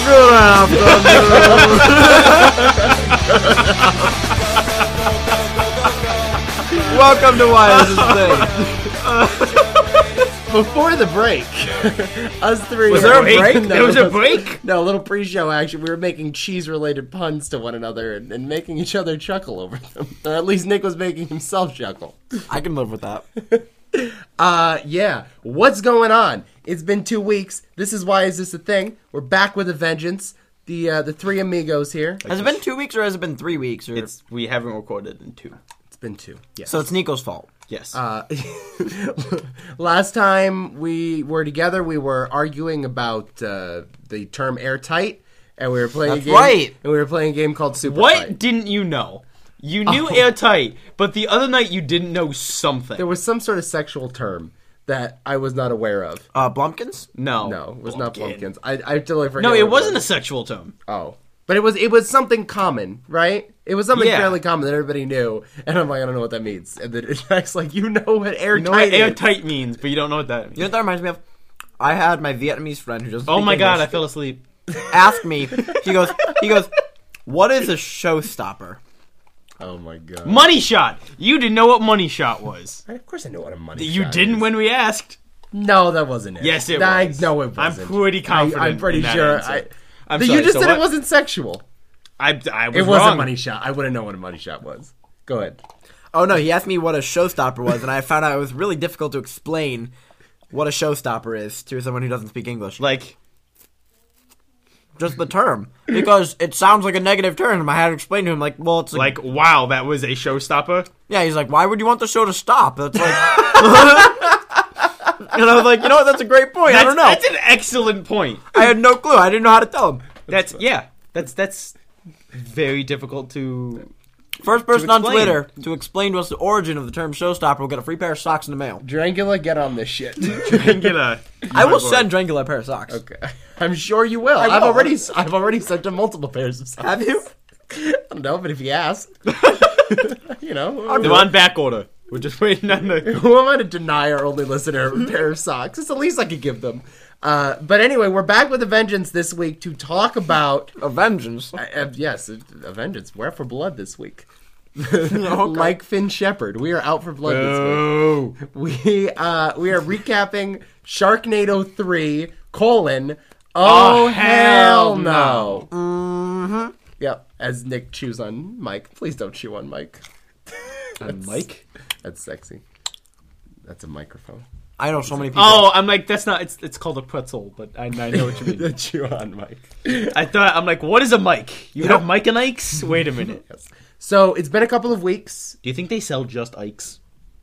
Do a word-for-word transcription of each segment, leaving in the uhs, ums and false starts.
Welcome to Why Is This Thing? Before the break, us three... Was there a break? No, there was a break? No, a little pre-show action. We were making cheese-related puns to one another and, and making each other chuckle over them. Or at least Nick was making himself chuckle. I can live with that. uh, yeah. What's going on? It's been two weeks. This is Why Is This a Thing? We're back with a vengeance. The uh, the three amigos here. Has it been two weeks or has it been three weeks? Or... It's we haven't recorded in two. It's been two. Yes. So it's Nico's fault. Yes. Uh, last time we were together, we were arguing about uh, the term airtight, and we were playing That's a game. right. And we were playing a game called Super What Fight. didn't you know? You knew Oh. airtight, but the other night you didn't know something. There was some sort of sexual term that I was not aware of. Uh, Blumpkins? no, No, it was not Blumpkin. Blumpkins. I, I totally forgot. No, what it wasn't was. a sexual term. Oh. But it was it was something common, right? It was something Yeah. fairly common that everybody knew. And I'm like, I don't know what that means. And then Jack's like, you know what airtight You know what is. airtight means, but you don't know what that means. You know what that reminds me of? I had my Vietnamese friend who doesn't Oh speak my god, I English fell asleep. ask me, he goes, he goes, what is a showstopper? Oh my god. Money shot. You didn't know what money shot was. Of course I know what a money You shot didn't is. when we asked. No, that wasn't it. Yes, it I, was. No, it I'm wasn't. pretty confident. I, I'm pretty in that sure. answer. I, I'm you sorry, just so said what? it wasn't sexual. I, I was It was wrong. a money shot. I wouldn't know what a money shot was. Go ahead. Oh no, he asked me what a showstopper was, and I found out it was really difficult to explain what a showstopper is to someone who doesn't speak English. Like, Just the term. Because it sounds like a negative term. I had to explain to him, like, well, it's like, like, wow, that was a showstopper. yeah, he's like, why would you want the show to stop? That's like, and I was like, you know what, that's a great point. That's, I don't know. That's an excellent point. I had no clue. I didn't know how to tell him. That's yeah. That's that's very difficult to. First person on explain. Twitter to explain to us the origin of the term showstopper will get a free pair of socks in the mail. Drangula, get on this shit. Get a. I will send Drangula a pair of socks. Okay. I'm sure you will. I I've will. already I've already sent him multiple pairs of socks. Have you? I don't know, but if you ask. you know. They're on back order. We're just waiting on the. Who am I to deny our only listener a pair of socks? It's the least I could give them. Uh, but anyway, we're back with a vengeance this week to talk about... A vengeance. Uh, uh, yes, a vengeance. We're out for blood this week. Like Finn Shepard, we are out for blood Oh. this week. We uh, we are recapping Sharknado three, colon, oh, Oh, hell hell no. Mm-hmm. Yep, as Nick chews on Mike. Please don't chew on Mike. On Mike? That's sexy. That's a microphone. I know so many people. Oh, I'm like that's not. It's it's called a pretzel, but I, I know what you mean. chew on Mike. I thought I'm like, what is a mic? You have Mike and Ike's? Wait a minute. Yes. So it's been a couple of weeks. Do you think they sell just Ike's?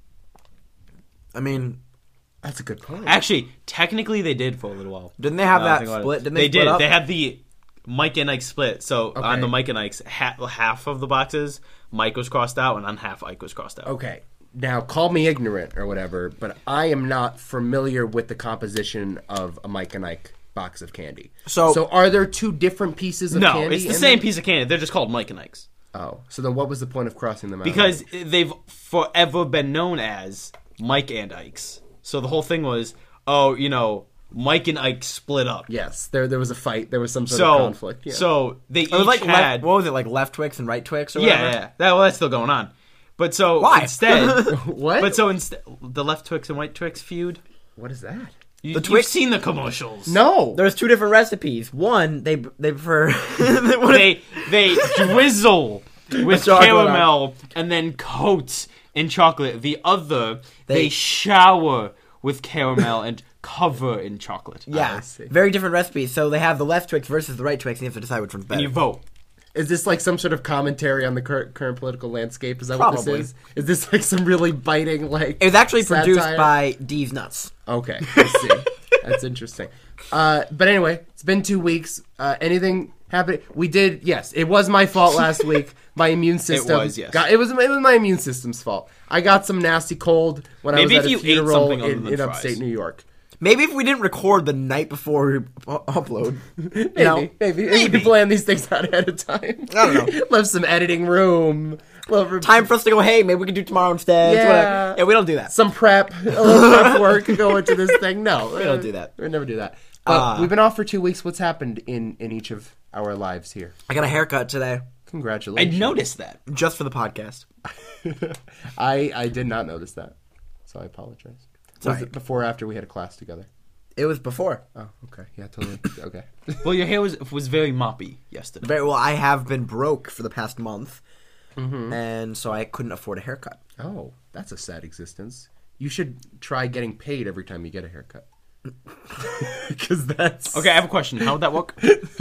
I mean, That's a good point. Actually, technically they did for a little while. didn't they have Now I that think about it. split? Didn't they, They split did. up? They had the Mike and Ike split. So on Okay. the Mike and Ike's, half, half of the boxes, Mike was crossed out, and on half, Ike was crossed out. Okay. Now, call me ignorant or whatever, but I am not familiar with the composition of a Mike and Ike box of candy. So- so are there two different pieces of No, candy? it's the in same them? piece of candy. They're just called Mike and Ike's. Oh, so then what was the point of crossing them out? Because they've forever been known as Mike and Ike's. So the whole thing was, oh, you know, Mike and Ike split up. Yes, there there was a fight. There was some sort So, of conflict. Yeah. so they each It was like had... left, what was it, like left Twix and right Twix or yeah, whatever? yeah, that, well, that's still going on. But so Why? instead... what? But so instead... The left Twix and white Twix feud... what is that? You, The you've Twix- seen the commercials. No. There's two different recipes. One, they they prefer... They, they drizzle with Chocolate on. caramel and then coat in chocolate. The other, they, They- shower with caramel and cover in chocolate. I Yeah, see. very different recipes. So they have the left Twix versus the right Twix, and you have to decide which one's better. And you vote. Is this like some sort of commentary on the current, current political landscape? Is that Probably. what this is? Is this like some really biting like? It was actually produced satire? by D's Nuts. Okay, I see. That's interesting. Uh, but anyway, it's been two weeks. Uh, anything happened? We did. Yes, it was my fault last week. My immune system. was, yes. Got, it was. It was my immune system's fault. I got some nasty cold when Maybe I was if at you a ate funeral something other in, than in fries. upstate New York. Maybe if we didn't record the night before we u- upload. Maybe, know? maybe, maybe. We plan these things out ahead of time. I don't know. Left some editing room. Left Time for us to go, hey, maybe we can do tomorrow instead. Yeah. Whatever. Yeah, we don't do that. some prep, a little prep work go into this thing. No, We don't do that. We never do that. But Uh, we've been off for two weeks. What's happened in, in each of our lives here? I got a haircut today, I Congratulations. noticed that. just for the podcast. I, I did not notice that, so I apologize. Was alright. it before or after we had a class together? It was before. Oh, okay. Yeah, totally. Okay. Well, your hair was was very moppy yesterday. Very well. I have been broke for the past month, Mm-hmm. and so I couldn't afford a haircut. Oh, that's a sad existence. You should try getting paid every time you get a haircut. Because that's... Okay, I have a question. How would that work?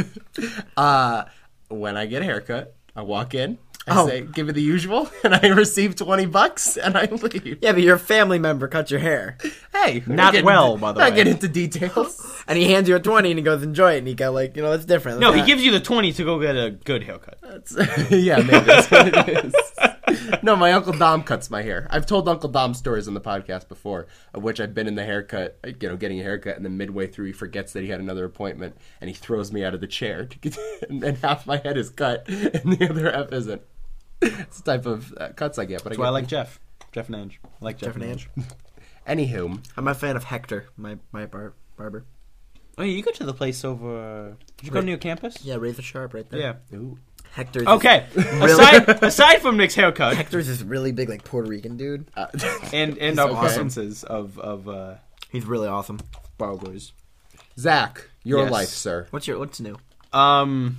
Uh, when I get a haircut, I walk in, I Oh. say, give it the usual, and I receive twenty bucks, and I leave. Yeah, but your family member cut your hair, Hey, Not get well, into, by the not way. get into details. and he hands you a twenty, and he goes, "Enjoy it." And he go like, you know, that's different. No, That's he not- gives you the twenty to go get a good haircut. That's, yeah, maybe that's what it is. No, my Uncle Dom cuts my hair. I've told Uncle Dom stories on the podcast before, of which I've been in the haircut, you know, getting a haircut, and then midway through he forgets that he had another appointment, and he throws me out of the chair, to get, and, and half my head is cut, and the other half isn't. It's the type of uh, cuts I get, but That's I why get I like Jeff. Jeff and Ange. I like Jeff, Jeff and and Ange. Ange. Anywho, I'm a fan of Hector, my my bar- barber. Oh, yeah, you go to the place over... Did you go Right. to your campus? Yeah, razor sharp right there. Yeah. ooh. Hector's Okay. Really? Aside, aside from Nick's haircut Hector's this really big, like Puerto Rican dude. Uh, and, and He's our okay. preferences of, of uh, He's really awesome. barbers. Zach, your Yes. life, sir. What's your what's new? Um...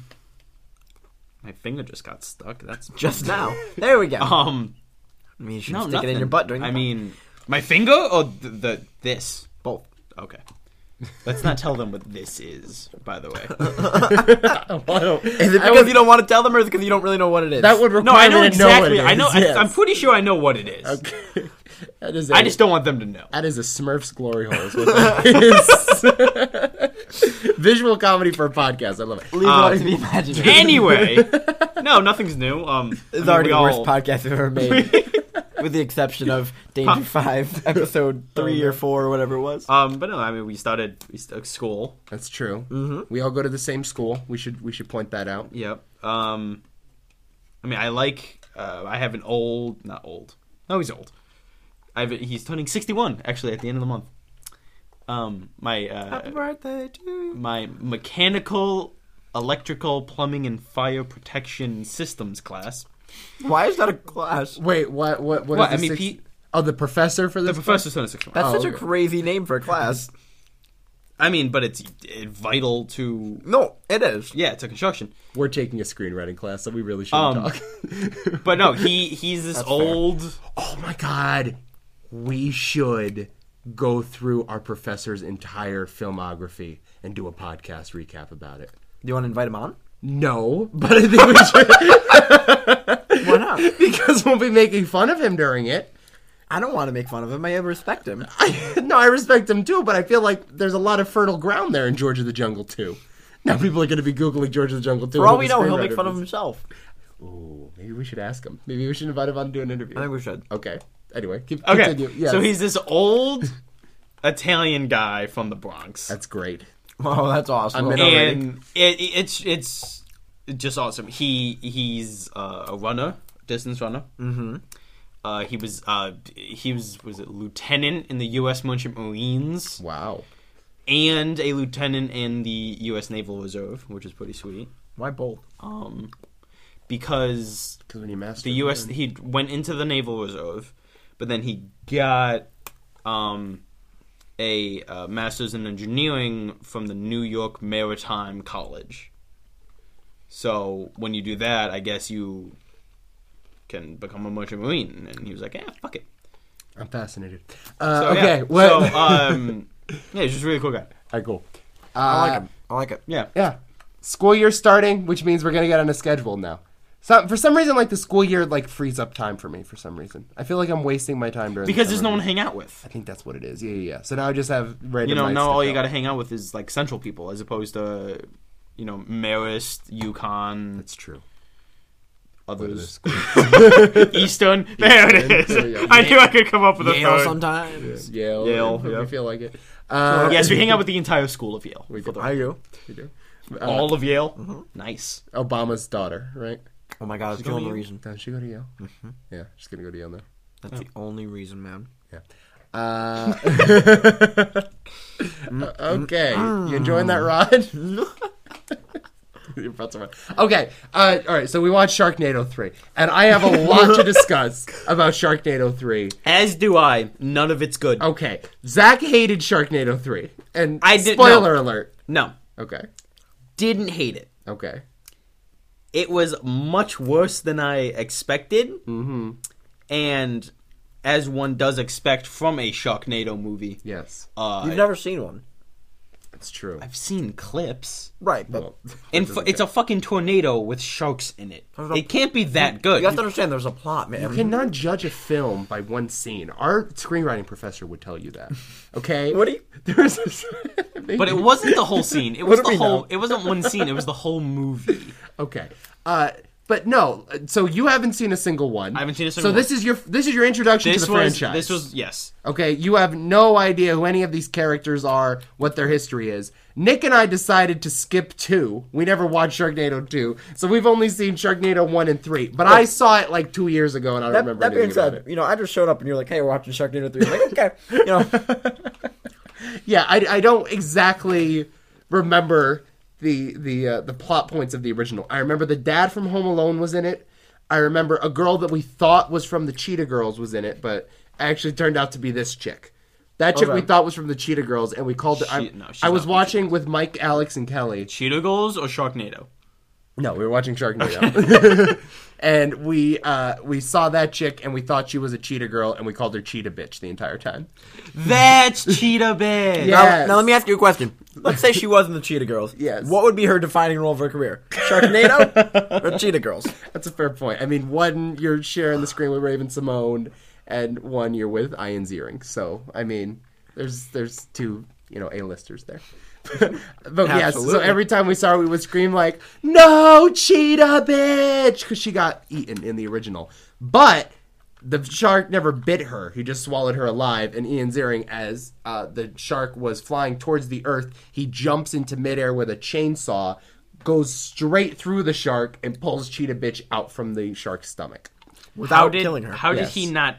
My finger just got stuck. That's... Just now. There we go. Um... I mean, you should No, stick nothing. it in your butt during. I the mean, my finger or the, the this? both. Okay. Let's not tell them what this is, by the way. Well, I don't- Is it I because would- you don't want to tell them, or is it because you don't really know what it is? that would require No, I know me to know what exactly. it is. I know. yes. I, I'm pretty sure I know what it is. Okay. That is I a- just don't want them to know. That is a Smurfs glory hole. Is what that is. Visual comedy for a podcast. I love it. Leave Uh, it to the imagination. Anyway, no, nothing's new. Um, It's I mean, already we the worst all- podcast we've ever made, with the exception of Danger Five, episode three or four or whatever it was. Um, but no, I mean, we started we started school. That's true. Mm-hmm. We all go to the same school. We should we should point that out. Yep. Um, I mean, I like. Uh, I have an old, not old. No, he's old. I have. A, he's turning sixty-one actually at the end of the month. Um, my uh, Happy birthday to you. my mechanical, electrical, plumbing, and fire protection systems class. Why is that a class? Wait, what? What? What? What, is the I mean, six- Pete- Oh, the professor for The this. professor's turning sixty-one. That's Oh, such a okay. crazy name for a class. I mean, but it's it, vital to. No, it is. Yeah, to construction. We're taking a screenwriting class, so we really shouldn't Um, talk. But no, he he's this That's fair. old. Oh my god, we should go through our professor's entire filmography and do a podcast recap about it. Do you want to invite him on? No, but I think we should. Why not? Because we'll be making fun of him during it. I don't want to make fun of him. I respect him. I, no, I respect him too, but I feel like there's a lot of fertile ground there in George of the Jungle two. Now people are going to be Googling George of the Jungle two. For all we know, he'll make fun of himself. Ooh, maybe we should ask him. Maybe we should invite him on to do an interview. I think we should. Okay. Anyway, keep, Okay, continue. Yes. so he's this old Italian guy from the Bronx, That's great. Oh, that's awesome. I'm in already. and it, it's it's just awesome. He he's uh, a runner, distance runner. Mm-hmm. Uh, he was uh, he was was it lieutenant in the U S Merchant Marines Wow. and a lieutenant in the U S Naval Reserve, which is pretty sweet. Why both? Um, because Because when you master the U S he went into the Naval Reserve, but then he got um, a uh, master's in engineering from the New York Maritime College. So when you do that, I guess you can become a merchant marine. And he was like, "Yeah, fuck it." I'm fascinated. Uh, So, okay. yeah. What? So um, yeah, he's just a really cool guy. All right, cool. Uh, I like it. I like it. Yeah. Yeah. School year starting, which means we're gonna get on a schedule now. So for some reason, like the school year, like frees up time for me. For some reason, I feel like I'm wasting my time during. Because the there's no summer. one to hang out with. I think that's what it is. Yeah, yeah, yeah. So now I just have random. You know, nights now to all you fill. got to hang out with is like central people, as opposed to, you know, Marist, Yukon, That's true. others, Eastern. There it is. There we go. I knew I could come up with a Yale third. sometimes. Yale. Yale, If yeah. we feel like it. Uh, Yes, we hang out with the entire school of Yale. We For do. the- I do. we do. Uh, all of Yale. Nice. Obama's daughter, right? Oh my god, that's the going to only Yale? reason. Doesn't she go to Yale? Yeah, she's gonna go to Yale now. That's the only reason, man. Uh, okay, you enjoying that, Rod? You're about to run. Okay, uh, all right. So we watched Sharknado three, and I have a lot to discuss about Sharknado three. As do I. None of it's good. Okay, Zach hated Sharknado three, and I did- spoiler no. alert. No. Okay, Didn't hate it. okay. It was much worse than I expected. Mm-hmm. And as one does expect from a Sharknado movie, Yes, uh, You've never seen one. it's true. I've seen clips. Right, but Well, And f- it's a fucking tornado with sharks in it. There's a- It can't be that good. you have to understand there's a plot, man. You cannot judge a film by one scene. Our screenwriting professor would tell you that. Okay? What do you- There's a, But it wasn't the whole scene. It was do the we whole. know? It wasn't one scene. It was the whole movie. Okay. Uh, but no. So you haven't seen a single one. I haven't seen a single So this one. is your this is your introduction This to the was. franchise. This was yes. Okay. You have no idea who any of these characters are, what their history is. Nick and I decided to skip two. We never watched Sharknado two, so we've only seen Sharknado one and three. But I saw it like two years ago, and I don't That, remember that being anything about said, it. you know, I just showed up and you're like, "Hey, we're watching Sharknado three." I'm like, okay, you know, Yeah, I, I don't exactly remember the the uh, the plot points of the original. I remember the dad from Home Alone was in it. I remember a girl that we thought was from the Cheetah Girls was in it, but actually turned out to be this chick. That chick Okay. we thought was from the Cheetah Girls, and we called her. I, She- no, she's I was not from watching with Mike, Alex, and Kelly. Cheetah Goals or Sharknado? No, we were watching Sharknado, and we uh, we saw that chick, and we thought she was a Cheetah Girl, and we called her Cheetah Bitch the entire time. That's Cheetah Bitch. Yeah. now, Yes. now let me ask you a question. Let's say she was in the Cheetah Girls. Yes. What would be her defining role of her career? Sharknado or Cheetah Girls? That's a fair point. I mean, one you're sharing the screen with Raven Simone, and one you're with Ian Ziering. So, I mean, there's there's two you know A-listers there. But yes, so Absolutely. every time we saw her, we would scream like, "No, Cheetah Bitch!" because she got eaten in the original. But the shark never bit her; he just swallowed her alive. And Ian Ziering, as uh, the shark was flying towards the earth, he jumps into midair with a chainsaw, goes straight through the shark, and pulls Cheetah Bitch out from the shark's stomach. Without How did killing her. how Yes. did he not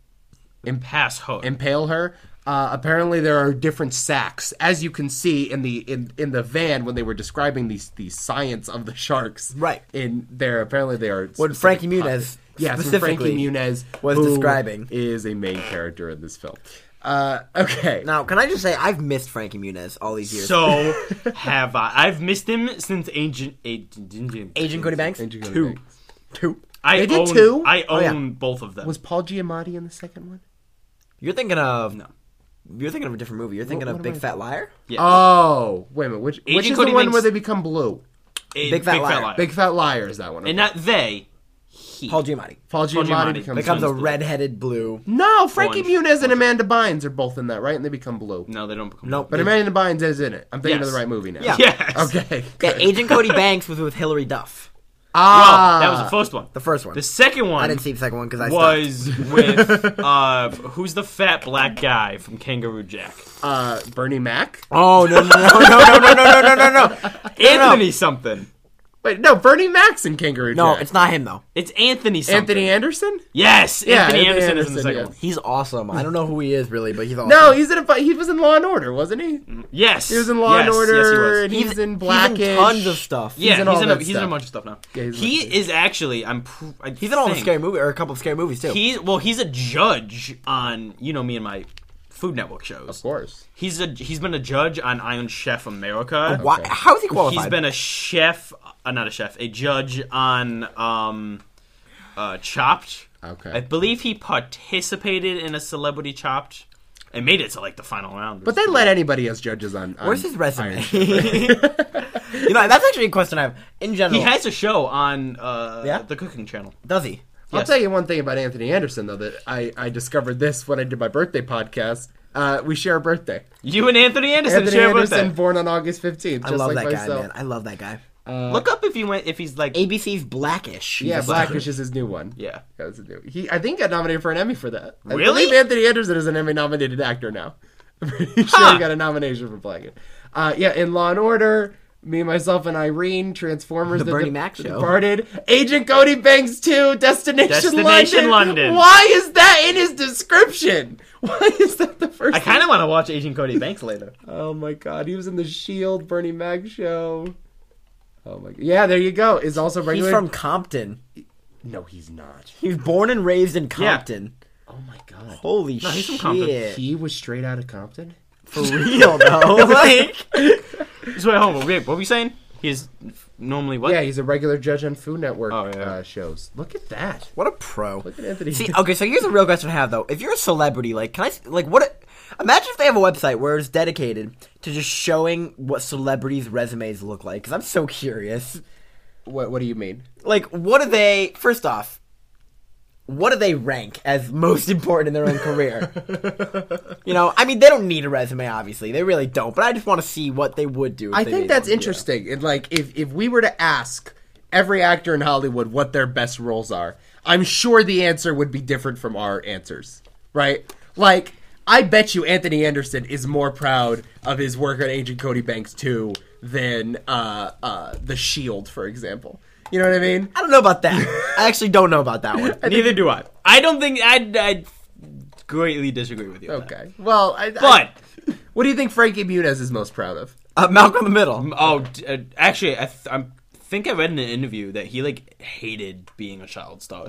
impass her? Impale her. Uh, apparently, there are different sacks, as you can see in the in, in the van when they were describing these the science of the sharks. Right. In there, apparently they are. What specific Frankie Muniz pockets. Yes, when specifically Frankie Muniz was who describing. is a main character in this film. Uh, okay. Now, can I just say I've missed Frankie Muniz all these years. So have I. I've missed him since Agent Agent, Agent Cody Banks. Agent Cody two, Banks. two. I They did own, two? I own Oh, yeah. both of them. Was Paul Giamatti in the second one? You're thinking of No. You're thinking of a different movie. You're thinking what of am Big I Fat Liar. Yes. Oh, wait a minute. Which, which Agent is Cody the one Banks- where they become blue? A Big Fat Liar. Big Fat Liar is that one. And okay. not they. He. Paul Giamatti Paul Paul Giamatti, Giamatti becomes, becomes a blue. red-headed blue. No, Frankie Orange. Muniz and Amanda Bynes are both in that, right? And they become blue. No, they don't become. Nope. But Amanda Bynes is in it. I'm thinking Yes. of the right movie now. Yeah. Yes. Okay. Yeah, good. Agent Cody Banks was with Hillary Duff. Well, Ah, that was the first one. The first one. The second one I didn't see the second one because I stopped. was with uh, who's the fat black guy from Kangaroo Jack? uh, Bernie Mac. Oh no no no no no no no no no no no! Anthony something. Wait, no, Bernie Mac's in Kangaroo No, Jack. it's not him though. It's Anthony something. Anthony Anderson. Yes, Yeah, Anthony Anthony Anderson, is in the Anderson, second yes. one. He's awesome. I don't know who he is really, but he's awesome. No, he's in a. fi- He was in Law and Order, wasn't he? Yes, He was in Law yes, and Order, Yes, he was. and he's, in He's Blackish. in tons of stuff. Yeah, He's in he's all in, a, that he's in a stuff. bunch of stuff now. Yeah, he's he in- is actually. I'm. Pr- I He's in all the think- scary movie or a couple of scary movies too. He's well. He's a judge on you know me and my Food Network shows. Of course. He's a he's been a judge on Iron Chef America. Why, Okay. how is he qualified? He's been a chef, uh, not a chef, a judge on um, uh, Chopped. Okay. I believe he participated in a Celebrity Chopped and made it to like the final round. But they let anybody as judges on. on Where's his resume? Iron Chef. You know, that's actually a question I have. In general, he has a show on uh, Yeah? the Cooking Channel. does he? I'll Yes. tell you one thing about Anthony Anderson, though, that I, I discovered this when I did my birthday podcast. Uh, we share a birthday. You and Anthony Anderson Anthony share a Anderson, birthday. born on August fifteenth. I just love like that myself. guy, man. I love that guy. Look up if he went if he's like A B C's Blackish. Yeah, He's a- Blackish is his new one. yeah. That's a new. He, I think, got nominated for an Emmy for that. I Really? believe Anthony Anderson is an Emmy-nominated actor now. I'm pretty sure Huh. he got a nomination for Blackish. Uh, yeah, in Law and Order, Me, Myself, and Irene, Transformers, The Bernie De- Mac Show. Departed, Agent Cody Banks two, Destination, Destination London. London. Why is that in his description? Why is that the first I kind of want to watch Agent Cody Banks later. Oh my god, he was in the Shield, Bernie Mac Show. Oh my god. Yeah, there you go. Is also He's regular. from Compton. No, he's not. He was born and raised in Compton. Oh my god. Holy No, he's from shit. Compton. He was straight out of Compton? For real, though. Like, So wait, hold on. Wait, what were we saying? He's normally what? Yeah, he's a regular judge on Food Network Oh, yeah. uh, shows. Look at that. what a pro. Look at Anthony. See, okay, so here's a real question I have, though. If you're a celebrity, like, can I, like, what, imagine if they have a website where it's dedicated to just showing what celebrities' resumes look like, because I'm so curious. what, what do you mean? Like, what do they, first off, what do they rank as most important in their own career? You know, I mean, they don't need a resume, obviously. They really don't, but I just want to see what they would do. If I they think made that's one. interesting. And like, if if we were to ask every actor in Hollywood what their best roles are, I'm sure the answer would be different from our answers, right? Like, I bet you Anthony Anderson is more proud of his work on Agent Cody Banks two than uh, uh, The Shield, for example. You know what I mean? I don't know about that. I actually don't know about that one. Neither do I. I don't think I'd, I'd greatly disagree with you. on that. Okay. Well, I, But I, what do you think Frankie Muniz is most proud of? Uh, Malcolm in the Middle. oh, d- uh, actually, I, th- I think I read in an interview that he like hated being a child star.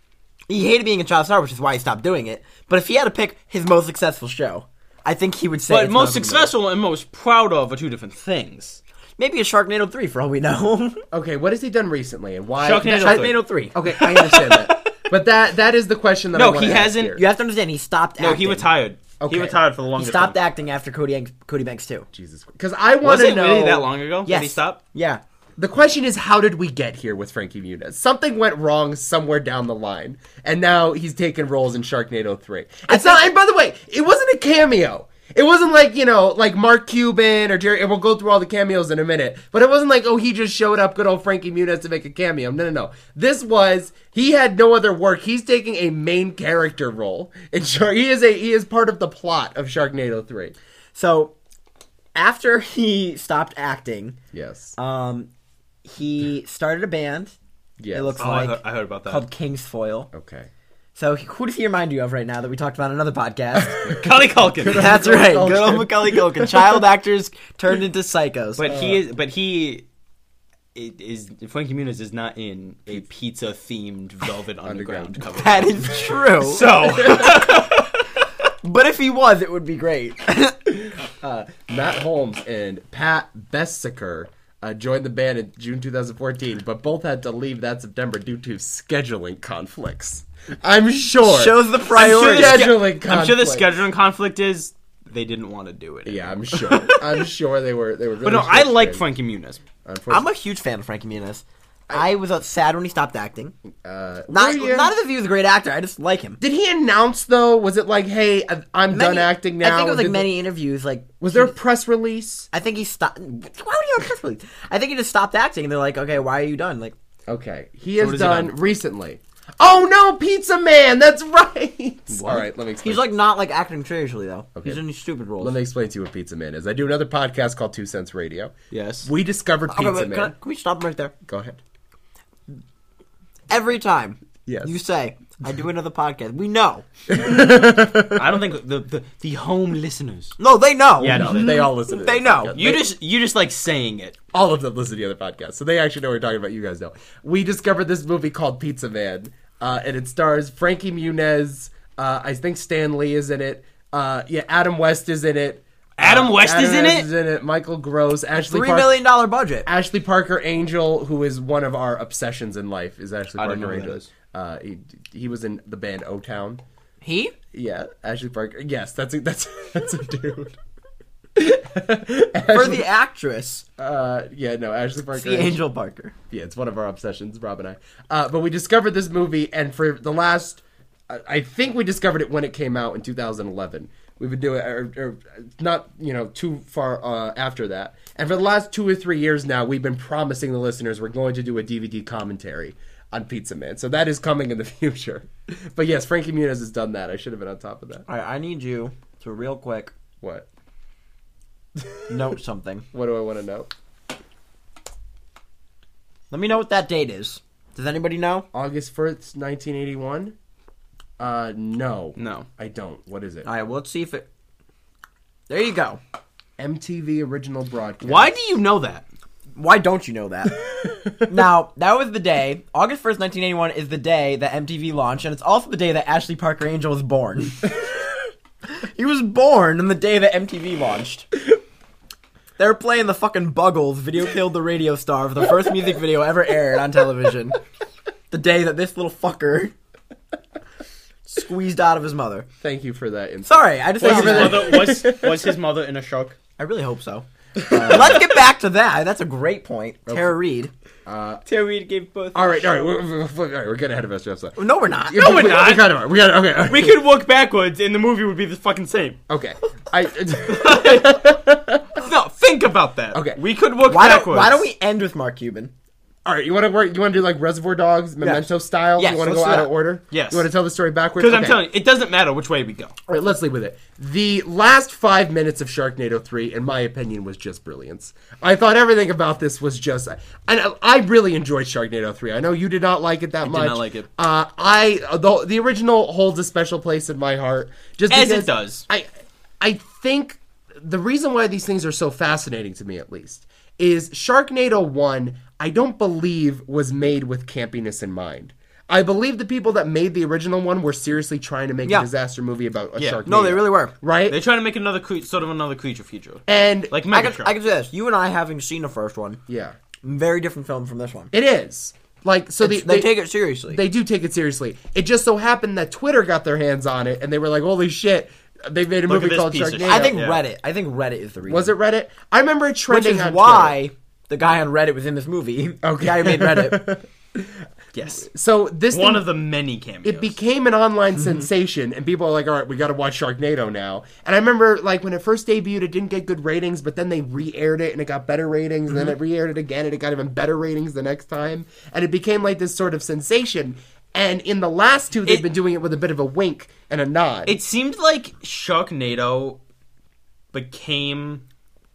He hated being a child star, which is why he stopped doing it. But if he had to pick his most successful show, I think he would say But it's most Malcolm in the Middle. successful and most proud of are two different things. Maybe a Sharknado three, for all we know. Okay, what has he done recently, and why? Sharknado that- Sharknado three. Okay, I understand that, but that that is the question that I No, wanna he ask hasn't- here. You have to understand, he stopped No, acting. he retired. Okay. He retired for the He longest stopped time. acting after Cody, Ang- Cody Banks two. Jesus, because I want Was to it know. really that long ago Yes. that he stopped? Yeah. The question is, how did we get here with Frankie Muniz? Something went wrong somewhere down the line, and now he's taking roles in Sharknado three. It's not. And by the way, it wasn't a cameo. It wasn't like, you know, like Mark Cuban or Jerry, and we'll go through all the cameos in a minute. But it wasn't like, oh, he just showed up, good old Frankie Muniz, to make a cameo. No, no, no. This was, he had no other work. He's taking a main character role. And Shark, he is a he is part of the plot of Sharknado three. So, after he stopped acting, Yes. um, he started a band. Yes. It looks Oh, I like heard, I heard about that. called King's Foil. Okay. So, who does he remind you of right now that we talked about in another podcast? Macaulay Culkin. That's right. Culkin. Good old Macaulay Culkin. Child actors turned into psychos. But he is. But he it is. Frankie Muniz is not in a pizza themed Velvet Underground cover. that is true. So But if he was, it would be great. Uh, Matt Holmes and Pat Bessiker uh, joined the band in June twenty fourteen, but both had to leave that September due to scheduling conflicts. I'm sure. Shows the I'm sure, priority. the, sch- Scheduling I'm sure the conflict. scheduling conflict is they didn't want to do it. Yeah, anymore. I'm sure. I'm sure they were. They were. Really But no, I stretched like in. Frankie Muniz. Unfortunately, I'm a huge fan of Frankie Muniz. I was uh, sad when he stopped acting. uh, Not, were you? not as if he was a great actor. I just like him. Did he announce though? Was it like, "Hey, I- I'm done Many- acting now"? I think it was like Did- many interviews. Like, Was there a press release? I think he stopped. Why would he have a press release? I think he just stopped acting, and they're like, "Okay, why are you done?" Like, Okay, he So has what has he done done? recently. Oh no, Pizza Man! That's right. All right, let me explain. he's like not like acting seriously though. Okay. He's in these stupid roles. Let me explain to you what Pizza Man is. I do another podcast called Two Cents Radio. Yes. We discovered Okay, Pizza wait, Man. can, I, can we stop him right there? Go ahead. Every time Yes. you say, "I do another podcast," we know. I don't think the, the the home listeners. No, they know. Yeah, no, They all listen to They this know. podcast. You They- just you just like saying it. all of them listen to the other podcasts, so they actually know what we're talking about. You guys know. We discovered this movie called Pizza Man, uh, and it stars Frankie Muniz. Uh, I think Stan Lee is in it. Uh, yeah, Adam West is in it. Adam Uh, West is in West it? Is in it. Michael Gross, Ashley Three Park- million dollar budget. Ashley Parker Angel, who is one of our obsessions in life, is Ashley I Parker don't know who that Angel. is. Uh, he, he was in the band O Town. He? Yeah, Ashley Parker. Yes, that's a, that's that's a dude. For the actress, Uh, yeah, no, Ashley Parker. the Angel Parker. Yeah, it's one of our obsessions, Rob and I. Uh, but we discovered this movie, and for the last, I I think we discovered it when it came out in two thousand eleven. We've been doing, or, or not, you know, too far uh, after that. And for the last two or three years now, we've been promising the listeners we're going to do a D V D commentary on Pizza Man. So that is coming in the future. But yes, Frankie Muniz has done that. I should have been on top of that. All right, I need you to real quick What? note something. What do I want to know? Let me know what that date is. Does anybody know? August first, nineteen eighty-one? Uh, no. No. I don't. What is it? All right, well, let's see if it... There you go. M T V original broadcast. Why do you know that? Why don't you know that? Now, that was the day, August first, nineteen eighty-one is the day that M T V launched, and it's also the day that Ashley Parker Angel was born. He was born on the day that M T V launched. They were playing the fucking Buggles, Video Killed the Radio Star, for the first music video ever aired on television. The day that this little fucker squeezed out of his mother. Thank you for that insight. Sorry, I just... Was wanted his, to- mother, was, was his mother in a shark? I really hope so. Uh, let's get back to that. That's a great point. Tara Reid. Tara Reid gave birth. All right, all right, we're, we're, we're, all right, we're getting ahead of ourselves. So. No, we're not. No, we're we, not. We kind of are. We got okay. okay. We could work backwards, and the movie would be the fucking same. Okay. I. No, think about that. Okay. We could work Why don't, backwards. why don't we end with Mark Cuban? All right. You want to work? You want to do like Reservoir Dogs, Memento style? Yes, You want to let's go do out that. of order? Yes. You want to tell the story backwards? Because I'm Okay. telling you, it doesn't matter which way we go. All right, let's leave with it. The last five minutes of Sharknado three, in my opinion, was just brilliance. I thought everything about this was just... And I really enjoyed Sharknado three. I know you did not like it that did much. not like it. Uh, I the, the original holds a special place in my heart. Just As because it does. I, I think the reason why these things are so fascinating to me, at least, is Sharknado one, I don't believe, was made with campiness in mind. I believe the people that made the original one were seriously trying to make Yeah. a disaster movie about a Yeah. Sharknado. No, they really were. Right? They're trying to make another cre- sort of another creature feature. And Like I can, Megatron. I can say this. You and I, having seen the first one, yeah, very different film from this one. it is. Like so, they, It's- they, take it seriously. They do take it seriously. It just so happened that Twitter got their hands on it, and they were like, "Holy shit!" They made a Look at movie this called piece of Sharknado. shit. I think Yeah. Reddit. I think Reddit is the reason. Was it Reddit? I remember it Which trending is on why the guy on Reddit was in this movie. Okay. The guy who made Reddit. Yes. Twitter. So this One thing, of the many cameos. it became an online sensation, and people are like, "All right, we got to watch Sharknado now." And I remember, like, when it first debuted, it didn't get good ratings, but then they re-aired it, and it got better ratings, and then it re-aired it again, and it got even better ratings the next time, and it became like this sort of sensation. And in the last two, they've It- been doing it with a bit of a wink and a nod. It seemed like Sharknado became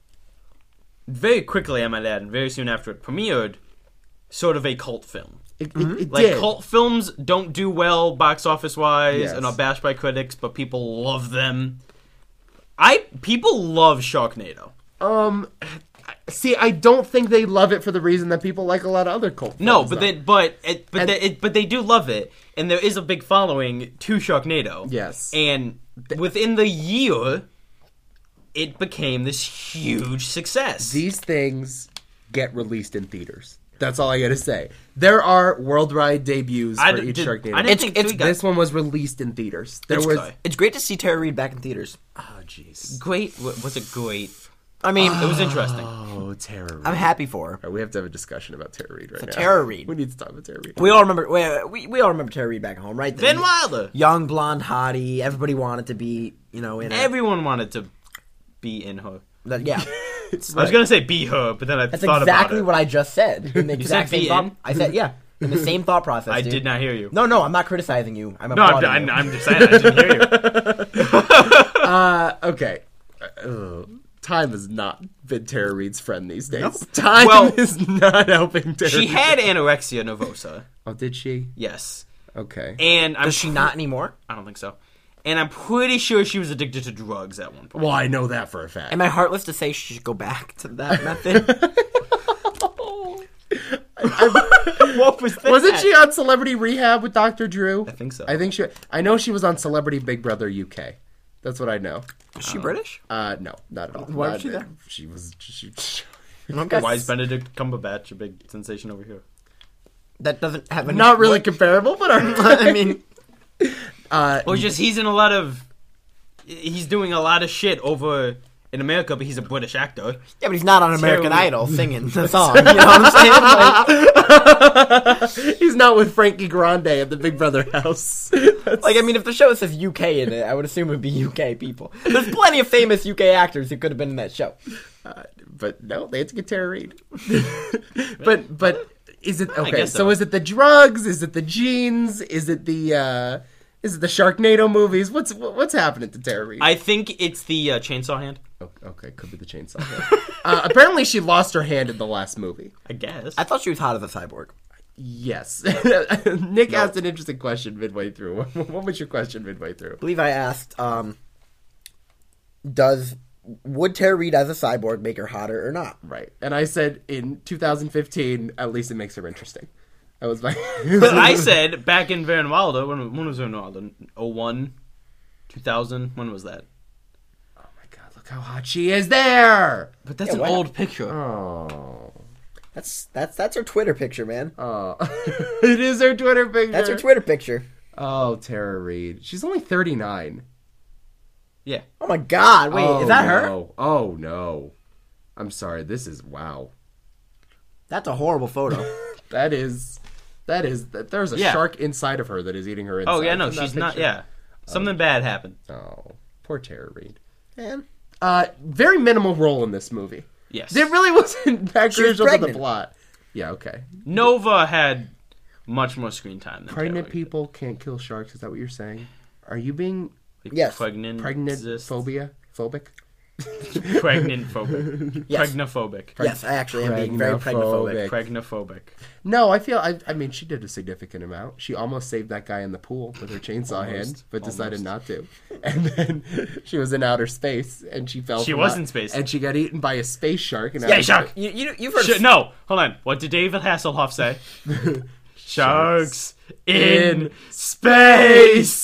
very quickly, I might add, and very soon after it premiered, sort of a cult film. It, it, it Like did. cult films don't do well box office wise Yes. and are bashed by critics, but people love them. I people love Sharknado. Um, see, I don't think they love it for the reason that people like a lot of other cult films. No, but though. they but it, but And- they it, but they do love it, and there is a big following to Sharknado. Yes. and within the year, it became this huge success. These things get released in theaters. That's all I gotta say. There are worldwide debuts for I d- each did- Sharknado. I didn't It's- think it's- three got This one was released in theaters. There It's was. good. It's great to see Tara Reid back in theaters. Oh, jeez. great. wa- Was it great? I mean, It was interesting. Oh, Tara Reid. I'm happy for her. All right, we have to have a discussion about Tara Reid right now. Tara Reid. We need to talk about Tara Reid. We all remember. We, we, we all remember Tara Reid back at home, right? The Van Wilder. young blonde hottie. Everybody wanted to be, you know, in. A, Everyone wanted to be in her. that, yeah, I was gonna say be her, but then I that's thought exactly about it. what I just said. In the exact said same be thought, in? I said yeah. In the same thought process. I dude. did not hear you. No, no, I'm not criticizing you. I'm No, I'm, applauding I'm, you. I'm just saying I didn't hear you. Uh, okay. Uh, time has not been Tara Reid's friend these days. Time Well, is not helping Tara She Reid. had anorexia nervosa. Oh, did she? Yes, Okay. and I'm Does she pre- not anymore? I don't think so. And I'm pretty sure she was addicted to drugs at one point. Well, I know that for a fact. Am I heartless to say she should go back to that method? What was that? Wasn't she on Celebrity Rehab with Doctor Drew? I think so. I think she. I know she was on Celebrity Big Brother U K. That's what I know. Is she British? Uh, no, not at all. Why Not- was she there? She was. She, Okay. Why is Benedict Cumberbatch a big sensation over here? That doesn't have any. not really comparable, but our, I mean, uh, Or just he's in a lot of. He's doing a lot of shit over in America, but he's a British actor. yeah, but he's not on American Terrible. Idol singing the song. You know what I'm saying? Like, he's not with Frankie Grande at the Big Brother house. That's- like, I mean, if the show says U K in it, I would assume it would be U K people. There's plenty of famous U K actors who could have been in that show. uh, but no, they had to get Tara Reid. but but is it okay? guess So. so. Is it the drugs? Is it the jeans? Is it the uh, is it the Sharknado movies? What's what's happening to Tara Reid? I think it's the uh, chainsaw hand. Oh, okay, could be the chainsaw. uh, apparently, she lost her hand in the last movie. I guess. I thought she was hot as a cyborg. Yes. Nick asked an interesting question midway through. What was your question midway through? I believe I asked, um, does would Tara Reid as a cyborg make her hotter or not? Right. And I said in two thousand fifteen, at least it makes her interesting. That was my... But I said back in Van Wilder, when, when was Van Wilder? oh one? two thousand? When was that? Oh my god, look how hot she is there! But that's Yeah, an why old not? picture. Oh. That's that's that's her Twitter picture, man. Oh. It is her Twitter picture. That's her Twitter picture. Oh, Tara Reid. She's only thirty-nine. Yeah. Oh my god, wait, oh, is that her? no. Oh, no. I'm sorry, this is... Wow. That's a horrible photo. That is... That is... There's a Yeah. shark inside of her that is eating her inside. Oh, yeah, no, in that she's not, picture. yeah. Something bad happened. Oh, poor Tara Reid. Man. Uh, very minimal role in this movie. Yes. It really wasn't that She was crucial to the pregnant. plot. Yeah, okay. Nova had much more screen time than Pregnant Tara. people can't kill sharks. Is that what you're saying? Are you being Like, Yes. Pregnant. pregnant phobia phobic? Pregnant phobic. Yes. Pregnophobic. Yes, I actually am being very Pregnophobic. pregnophobic. Pregnophobic. No, I feel. I, I mean, she did a significant amount. She almost saved that guy in the pool with her chainsaw Almost. hand, but decided Almost. not to. And then she was in outer space, and she fell. She from was out- in space. and she got eaten by a space shark. And Yeah, outer shark. space. You, you, you've heard Sh- of... no, hold on. What did David Hasselhoff say? Sharks in In space.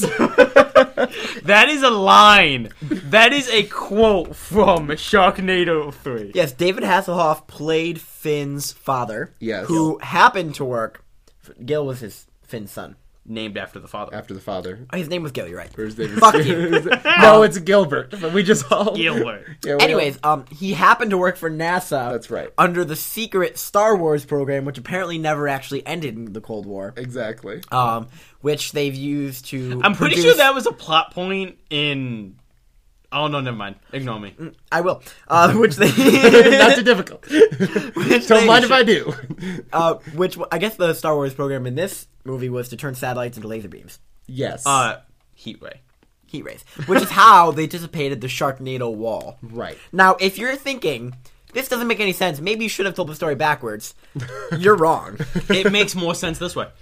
That is a line. That is a quote from Sharknado three. Yes, David Hasselhoff played Finn's father. Yes. Who happened to work... Gil was his Finn's son. Named after the father. After the father. Oh, his name was Gil, you're right. Or his name is- Fuck you. No, it's Gilbert. But we just all. Gilbert. Yeah, we Anyways, um, he happened to work for NASA. That's right. Under the secret Star Wars program, which apparently never actually ended in the Cold War. all- Exactly. Um, which they've used to. I'm pretty produce- sure that was a plot point in. Oh no, never mind. Ignore me. I will. Uh, which they. Not too difficult. which Don't they mind if I should- do. Uh, which I guess the Star Wars program in this movie was to turn satellites into laser beams, Yes. Uh, Heat Ray. heat rays, which is how they dissipated the Sharknado wall. right. Now, if you're thinking this doesn't make any sense, maybe you should have told the story backwards. You're wrong. It makes more sense this way.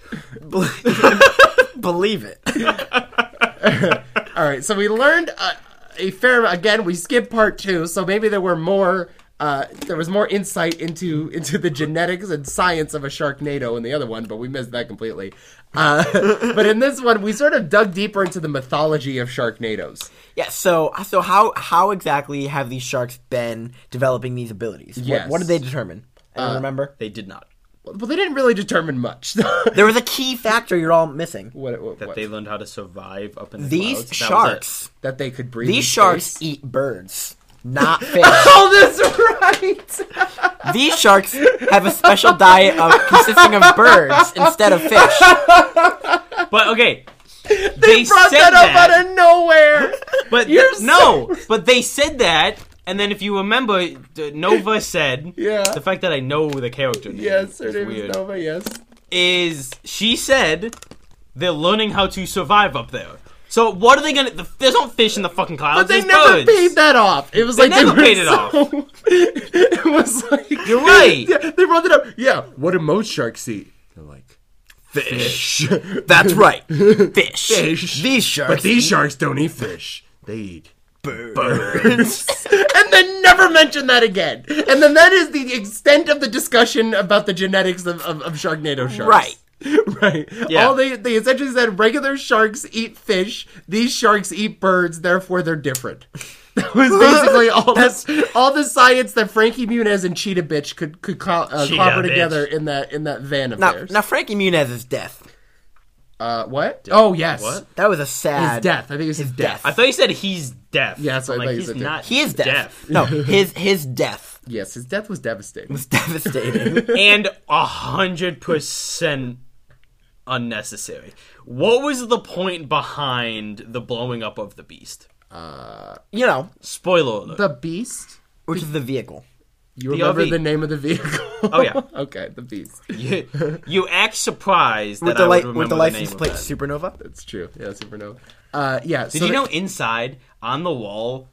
Believe it. All right. So we learned uh, a fair. Again, we skipped part two, so maybe there were more. Uh, there was more insight into into the genetics and science of a Sharknado in the other one, but we missed that completely. Uh, but in this one, we sort of dug deeper into the mythology of Sharknadoes. Yeah. So, so how how exactly have these sharks been developing these abilities? What- Yes. What, did they determine? I don't remember. They did not. Well, they didn't really determine much. There was a key factor you're all missing. what, what, That what? they learned how to survive up in the These clouds. That was it. sharks. that they could breathe. in These sharks space. eat birds, not fish. Oh, that's right. These sharks have a special diet of consisting of birds instead of fish. But okay, They, they brought said that up that. out of nowhere. But You're th- no, but they said that, and then if you remember, d- Nova said, Yeah. the fact that I know the character name Yes, her is name weird, is Nova. Yes. is she said they're learning how to survive up there. So what are they gonna? The, there's no fish in the fucking clouds. But they there's never birds. paid that off. It was They like they never were paid it so- off. It was like You're right. Yeah, they brought it up. Yeah. What do most sharks eat? They're like Fish. That's right. Fish. Fish. These sharks. But these sharks don't eat fish. They eat birds. and then never mention that again. And then that is the extent of the discussion about the genetics of, of, of Sharknado sharks. Right. Right. Yeah. All they they essentially said regular sharks eat fish, these sharks eat birds, therefore they're different. That was basically all this all the science that Frankie Muniz and Cheetah Bitch could could co- uh, Cheetah cobble Bitch. together in that in that van of Now, theirs. now Frankie Muniz is death. uh, what? Oh yes. What? That was a sad. His death. I think it's his, His death. I thought you said he's deaf. Yeah, that's what I'm I like, thought you he's said too. not. He is deaf. deaf. No, his his death Yes, his death was devastating. was devastating. And a hundred percent unnecessary. What was the point behind the blowing up of the beast? You know, Spoiler alert. The Beast? which is the vehicle. You The remember R V. the name of the vehicle? Oh, yeah. Okay, the Beast. you, you act surprised that With the I would light, remember with the the license name plate of that. Supernova. That's true. Yeah, Supernova. Uh, yeah. Did you know inside on the wall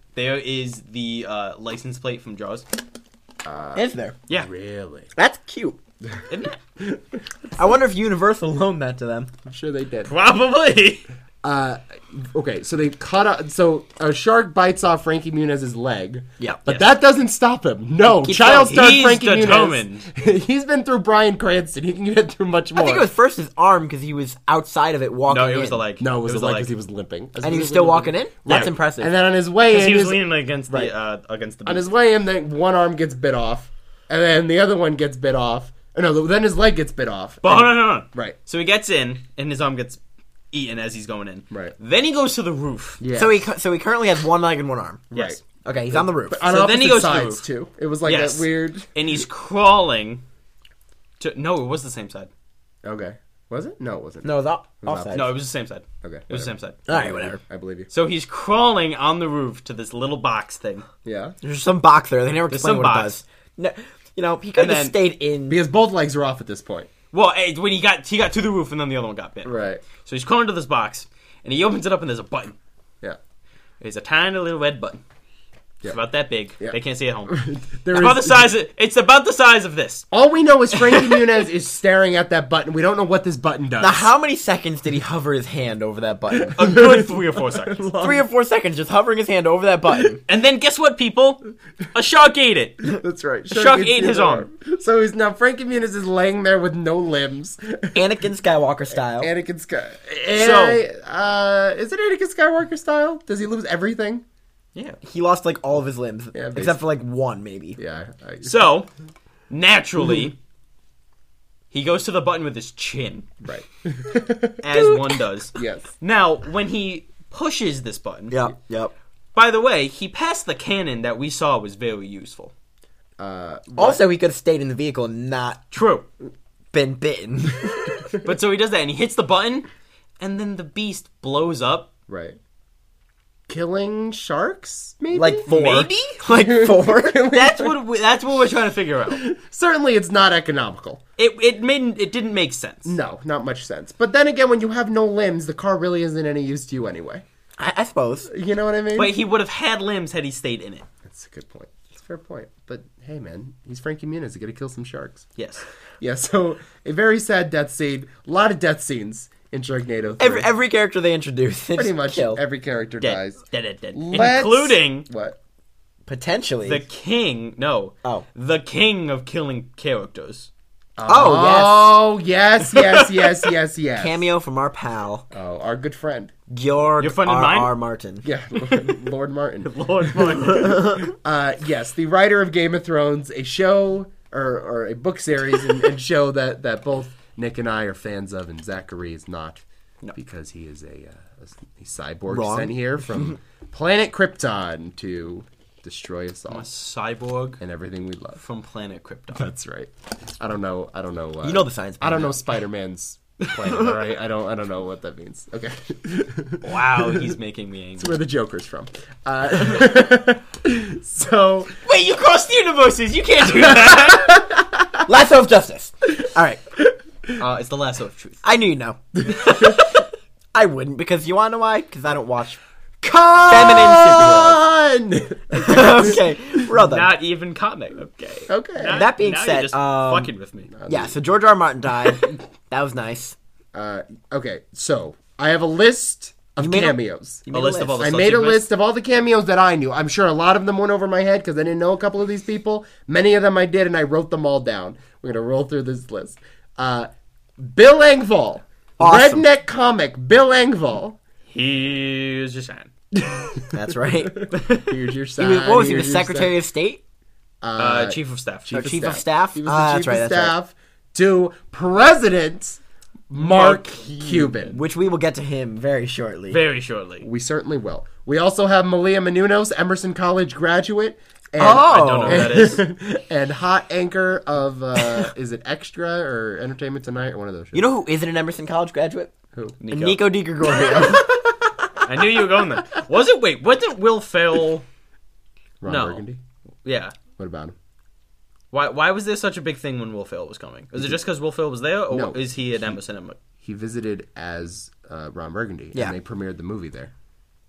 there is the uh, license plate from Jaws. Is there? Yeah, Really? That's cute. isn't it? I wonder if Universal loaned that to them. I'm sure they did. Probably. Uh, okay, so they cut out. So a shark bites off Frankie Muniz's leg. Yeah. but Yes. that doesn't stop him. No, keeps child going. star He's Frankie determined. Muniz. He's been through Bryan Cranston. He can get through much more. I think it was first his arm because he was outside of it walking No, it was in. the leg. No, it was, the the leg because he was limping. And he was still walking in? That's impressive. And then on his way Because in, he was his- leaning against Right. the uh, against the. on beast. his way in, then one arm gets bit off, and then the other one gets bit off. Oh, no, then his leg gets bit off. But And- hold on, hold on. Right. So he gets in, and his arm gets eaten as he's going in. Right. Then he goes to the roof. Yeah. So he cu- so he currently has one leg and one arm. Yes. Okay, he's on the roof. on So opposite then he goes to the sides roof. too. It was like Yes. that weird. And he's crawling. To no, it was the same side. Okay, was it? No, it wasn't. No, it's off, was offside. No, it was the same side. Okay, It was the same side. All right, whatever. I believe you. So he's crawling on the roof to this little box thing. Yeah, There's some box there. They never There's explain some what box. it does. No, you know, he could And have just then- stayed in. because both legs are off at this point. Well, eh, when he got he got to the roof, and then the other one got bit. Right. So he's crawling to this box, and he opens it up, and there's a button. Yeah. It's a tiny little red button. It's Yeah. about that big. Yeah. They can't see it at home. There about is- the size. Of, it's about the size of this. All we know is Frankie Muniz is staring at that button. We don't know what this button does. Now, how many seconds did he hover his hand over that button? A good three or four seconds. Three or four seconds, just hovering his hand over that button. And then guess what, people? A shark ate it. That's right. shark gets ate his arm. So he's now Frankie Muniz is laying there with no limbs. Anakin Skywalker style. Anakin Sky. So- uh, is it Anakin Skywalker style? Does he lose everything? Yeah. He lost like all of his limbs, Yeah, basically. except for like one, maybe. Yeah. I, So, naturally, he goes to the button with his chin, right. as one does. Yes. Now, when he pushes this button, Yep, yep. by the way, he passed the cannon that we saw was very useful. Uh, Also, he could have stayed in the vehicle and not True. been bitten. But so he does that, and he hits the button, and then the beast blows up. right. Killing sharks? Maybe. like four. Maybe? Like four. That's what we, that's what we're trying to figure out. Certainly, it's not economical. It it made it didn't make sense. No, not much sense. But then again, when you have no limbs, the car really isn't any use to you anyway. I, I suppose. You know what I mean? But he would have had limbs had he stayed in it. That's a good point. That's a fair point. But hey, man, he's Frankie Muniz. He got to kill some sharks. Yes. Yeah. So a very sad death scene. A lot of death scenes in Sharknado three. Every every character they introduce, they Pretty just much kill. every character Dead. dies. Dead, dead, dead. Let's- Including what? Potentially. the king. No. Oh. The king of killing characters. Oh, yes. yes, yes, yes, yes, yes. Cameo from our pal, Oh, our good friend. George Your friend and R. mine? R. Martin. Yeah, Lord Martin. Lord Martin. Uh, yes, the writer of Game of Thrones, a show or, or a book series and, and show that, that both Nick and I are fans of, and Zachary is not, No. because he is a, uh, a, a cyborg Wrong. sent here from planet Krypton to destroy us all A cyborg and everything we love. from planet Krypton. That's right. I don't know. I don't know. Uh, You know the science I don't behind know it. Spider-Man's planet. All right. I don't. I don't know what that means. Okay. Wow, he's making me angry. Where the Joker's from. Uh, so Wait, you crossed universes. You can't do that. Lasso of Justice. All right. uh, it's the lasso of truth. I knew you'd know. I wouldn't, because you want to know why? Because I don't watch Con! okay, we're all done. Not even comic. Okay. Okay. Now- That being now said, you're just um, fucking with me. Yeah, so George R. R. Martin died. That was nice. Uh, okay. So I have a list of You made a- cameos. You A made list of all the I sluts made a you've missed? list of all the cameos that I knew. I'm sure a lot of them went over my head because I didn't know a couple of these people. Many of them I did, and I wrote them all down. We're gonna roll through this list. Uh, Bill Engvall, Awesome. redneck comic. Bill Engvall. Here's your sign. That's right. Here's your He sign. was, what was he, the here's your Secretary sign. of State? Uh, chief of staff. Or Chief of Staff? He was the Ah, chief that's right, of that's right. staff to President Mark Mark Cuban. Which we will get to him very shortly. Very shortly. We certainly will. We also have Malia Menounos, Emerson College graduate. And, Oh! I don't know who that is. and hot anchor of, uh, is it Extra or Entertainment Tonight or one of those shows? You know who isn't an Emerson College graduate? who? Nico. Nico Di Gregorio. I knew you were going there. Was it? Wait, wasn't Will Ferrell? Ron No. Burgundy? Yeah. What about him? Why? Why was there such a big thing when Will Ferrell was coming? Was it just because Will Ferrell was there, or No. is he at Emerson? He visited as uh, Ron Burgundy, Yeah. and they premiered the movie there.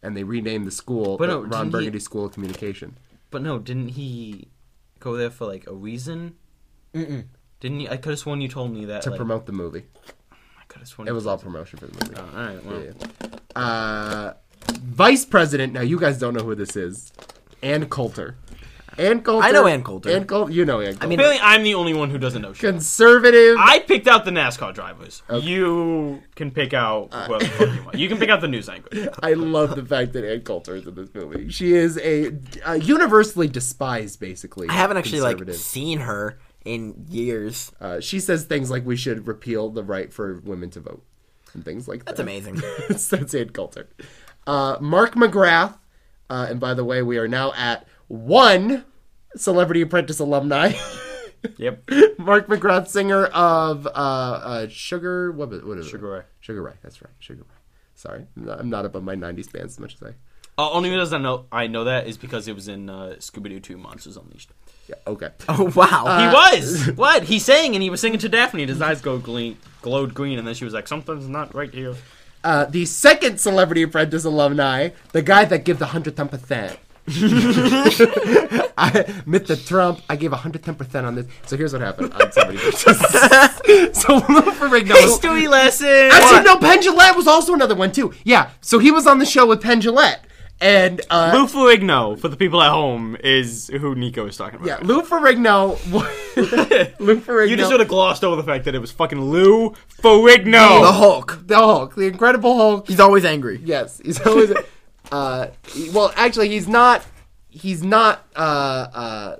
and they renamed the school But the no, Ron didn't he- Burgundy School of Communication. But no, didn't he go there for like a reason? Mm-mm. Didn't he? I could have sworn you told me that. To like, promote the movie. I could have sworn It you was told all promotion for the movie. me. Oh, all right. Well, Yeah. Uh, Vice President. Now you guys don't know who this is. Ann Coulter. Ann Coulter. I know Ann Coulter. Ann Coulter. You know Ann Coulter. I mean- apparently, I'm the only one who doesn't know shit. conservative. I picked out the NASCAR drivers. You can pick out whoever the fuck you want. You can pick out the news anchor. I love the fact that Ann Coulter is in this movie. She is a, a universally despised, basically. I haven't actually like conservative. seen her in years. Uh, she says things like we should repeal the right for women to vote and things like That's that. amazing. That's that's Ann Coulter. Uh, Mark McGrath, uh, and by the way, we are now at one Celebrity Apprentice alumni. Yep. Mark McGrath, singer of uh, uh, Sugar. What, was- what is Sugar it? Ray. Sugar Ray. That's right. Sugar Ray. Sorry, I'm not, I'm not up on my nineties bands as much as I. Uh, only reason I know I know that is because it was in uh, Scooby Doo two Monsters Unleashed. Yeah. Okay. Oh wow. Uh, He was what he sang, and he was singing to Daphne. And his eyes go gleam, glowed green, and then she was like, "Something's not right here." Uh, the second Celebrity Apprentice alumni, the guy that gave the one hundred ten percent. I, Mister Trump, I gave one hundred ten percent on this. So here's what happened on Celebrity Apprentice. So Lou Ferrigno. History lesson. Actually, no, Penn Jillette was also another one, too. Yeah, so he was on the show with Penn Jillette. And, uh... Lou Ferrigno, for the people at home, is who Nico is talking about. yeah, Lou Ferrigno... Lou Ferrigno... You just sort of glossed over the fact that it was fucking Lou Ferrigno. The Hulk. The Hulk. The Incredible Hulk. He's always angry. Yes, he's always... uh, he- well, actually, he's not... He's not, uh, uh...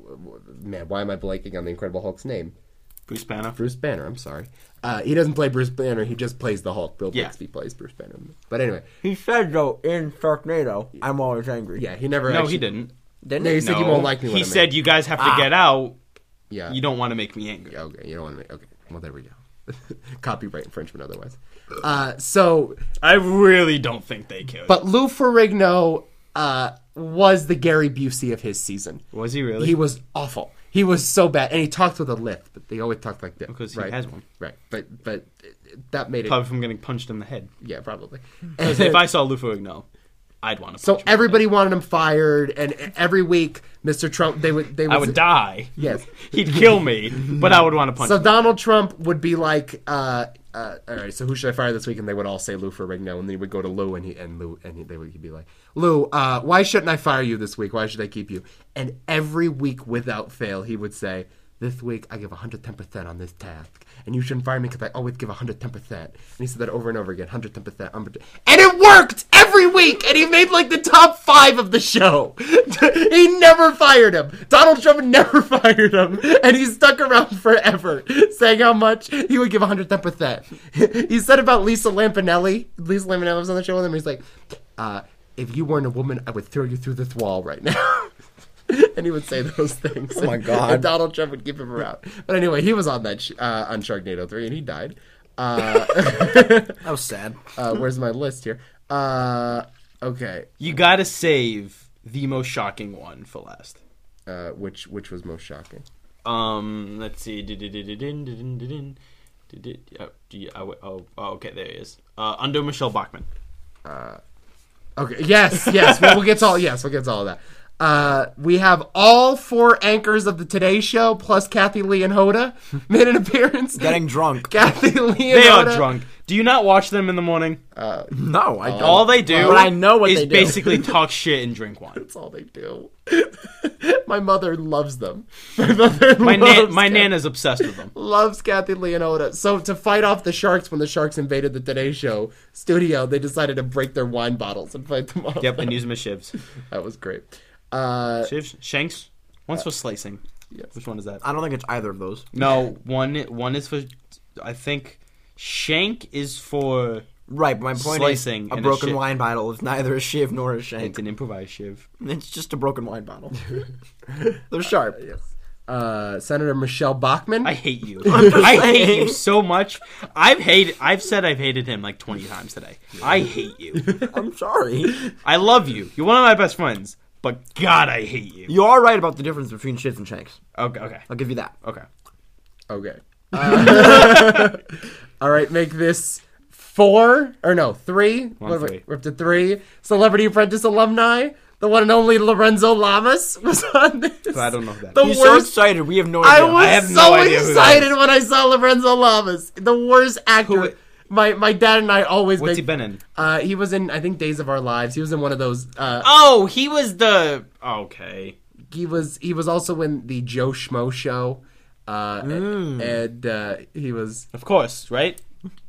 Man, why am I blanking on the Incredible Hulk's name? Bruce Banner. Bruce Banner, I'm sorry. Uh, he doesn't play Bruce Banner, he just plays the Hulk. Bill Yeah. Bixby plays Bruce Banner. But anyway, He said though in Sharknado, I'm always angry. yeah, he never No, actually... he didn't. Didn't No, he he? said No. you won't like me when He I'm said angry. you guys have to Ah. get out. Yeah. You don't want to make me angry. Yeah, okay, you don't want to make... Okay, well, there we go. Copyright infringement otherwise. Uh, so... I really don't think they cared. But Lou Ferrigno uh, was the Gary Busey of his season. was he really? He was awful. He was so bad. And he talked with a lisp, but they always talked like this. Because he right? has one. Right, but but that made it... Probably from getting punched in the head. Yeah, probably. Because if I saw Lou Ferrigno, I'd want to. So punch him in the everybody wanted him fired, and every week, Mister Trump, they would... They head. would I would die. Yes. He'd kill me, but I would want to punch. So him. Donald Trump would be like, uh, uh, all right, so who should I fire this week? And they would all say Lou Ferrigno, and then he would go to Lou, and he and Lou, and he, they would he'd be like, Lou, uh, why shouldn't I fire you this week? Why should I keep you? And every week, without fail, he would say, this week I give one hundred ten percent on this task, and you shouldn't fire me because I always give one hundred ten percent. And he said that over and over again, one hundred ten percent, and it worked every week, and he made like the top five of the show. He never fired him. Donald Trump never fired him, and he stuck around forever, saying how much he would give one hundred ten percent. He said about Lisa Lampanelli. Lisa Lampanelli was on the show with him. He's like, uh, if you weren't a woman, I would throw you through this wall right now. And he would say those things. Oh my God. And Donald Trump would keep him around. But anyway, he was on that sh- uh, on Sharknado three, and he died. Uh, That was sad. uh, where's my list here? Uh, okay, You gotta save the most shocking one for last. uh, which which was most shocking? Um, let's see. Did-did-did-did-did-did-did. Did-did- oh, do you- oh, oh, oh, okay, there he is. Uh, under Michelle Bachmann. Okay, yes, yes. Well, we'll get to all. Yes, we'll get to all of that. Uh, we have all four anchors of the Today Show plus Kathy Lee and Hoda made an appearance. Getting drunk. Kathy Lee and They are Hoda. drunk. Do you not watch them in the morning? No, I don't. All they do But I know what is they do. basically talk shit and drink wine. That's all they do. My mother loves them. My mother My, loves nan- my Kathy- Nana's obsessed with them. loves Kathy Lee and Hoda. So to fight off the sharks when the sharks invaded the Today Show studio, they decided to break their wine bottles and fight them off. Yep, and use them as shivs. That was great. Uh, Shivs? Shanks? One's for slicing. yes. Which one is that? I don't think it's either of those. No, one one is for, I think, shank is for, Right, but my point Slicing is, a and a broken shiv. wine bottle is neither a shiv nor a shank. it's an improvised shiv. It's just a broken wine bottle. They're sharp. Yes. Uh, Senator Michelle Bachmann. I hate you. just I hate saying. you so much. I've hated. I've said I've hated him like twenty times today. I hate you. I'm sorry. I love you. You're one of my best friends. But God, I hate you. You are right about the difference between shivs and shanks. Okay. Okay. I'll give you that. Okay. Okay. Uh, all right, make this four or no three. One, What are we- three. We're up to three. Celebrity Apprentice alumni. The one and only Lorenzo Lamas was on this. I don't know that. The He's so worst. excited. We have no I idea. was I have so no idea who that excited when I saw Lorenzo Lamas, the worst actor. Who- my my dad and I always What's make. he been in? Uh, he was in I think Days of Our Lives. He was in one of those. Uh, Oh, he was the. Okay. he was he was also in the Joe Schmo show. Uh, Mm. and uh, he was Of course, right?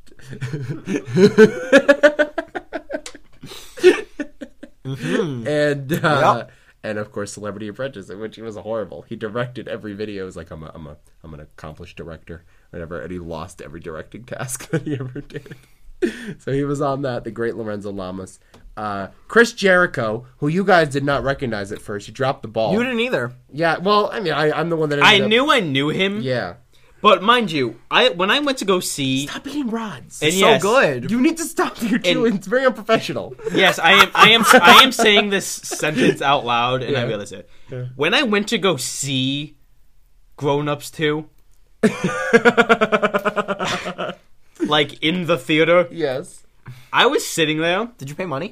and uh, Yep. and of course Celebrity Apprentice, in which he was horrible. He directed every video. He was like, I'm a I'm a I'm an accomplished director, whatever, and he lost every directing task that he ever did. So he was on that. The great Lorenzo Lamas, uh, Chris Jericho, who you guys did not recognize at first. You dropped the ball. You didn't either. Yeah, well, I mean, I, I'm the one that I ended up- knew I knew him. Yeah. But mind you, I when I went to go see. Stop eating rods. And So yes, good. You need to stop. You're doing. It's very unprofessional. Yes, I am. I am. I am saying this sentence out loud, and I Yeah. realize it. When I went to go see Grown Ups two, like in the theater, Yes. I was sitting there. Did you pay money?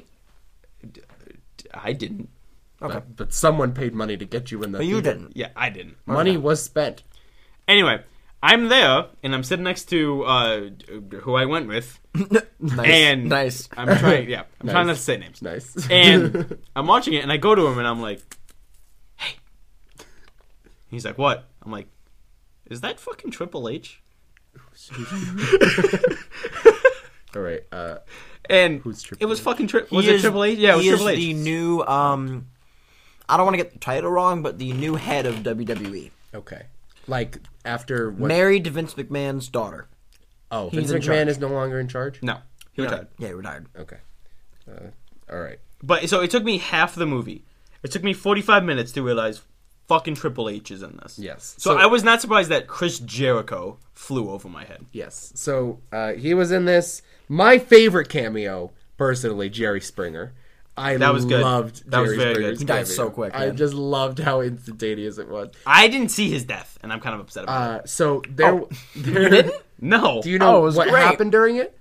I didn't. Okay. But, but someone paid money to get you in the. But you theater. didn't. Yeah, I didn't. Money was spent. Anyway, I'm there, and I'm sitting next to uh, who I went with, Nice. and nice. I'm trying. Yeah, I'm Nice. trying not to say names. Nice. And I'm watching it, and I go to him, and I'm like, "Hey." He's like, "What?" I'm like, "Is that fucking Triple H?" All right. Uh, And Who's Triple it was H? fucking tri- He was it is- Triple H? Yeah, it was he Triple is H. the new. Um, I don't want to get the title wrong, but the new head of W W E, okay. Like after what? married to Vince McMahon's daughter. oh, he's Vince in McMahon charge. is no longer in charge. No, he retired. Yeah, he retired. Okay. Uh, all right. But so it took me half the movie. It took me forty-five minutes to realize fucking Triple H is in this. Yes. So, I was not surprised that Chris Jericho flew over my head. Yes. So uh, he was in this. My favorite cameo, personally, Jerry Springer. I That was good. loved That was Jerry very Springer's good. He died cameo. so quick, I man. just loved how instantaneous it was. I didn't see his death, and I'm kind of upset about it. Uh, so there, Oh, there You didn't? No, Do you know Oh, it was what great. happened during it?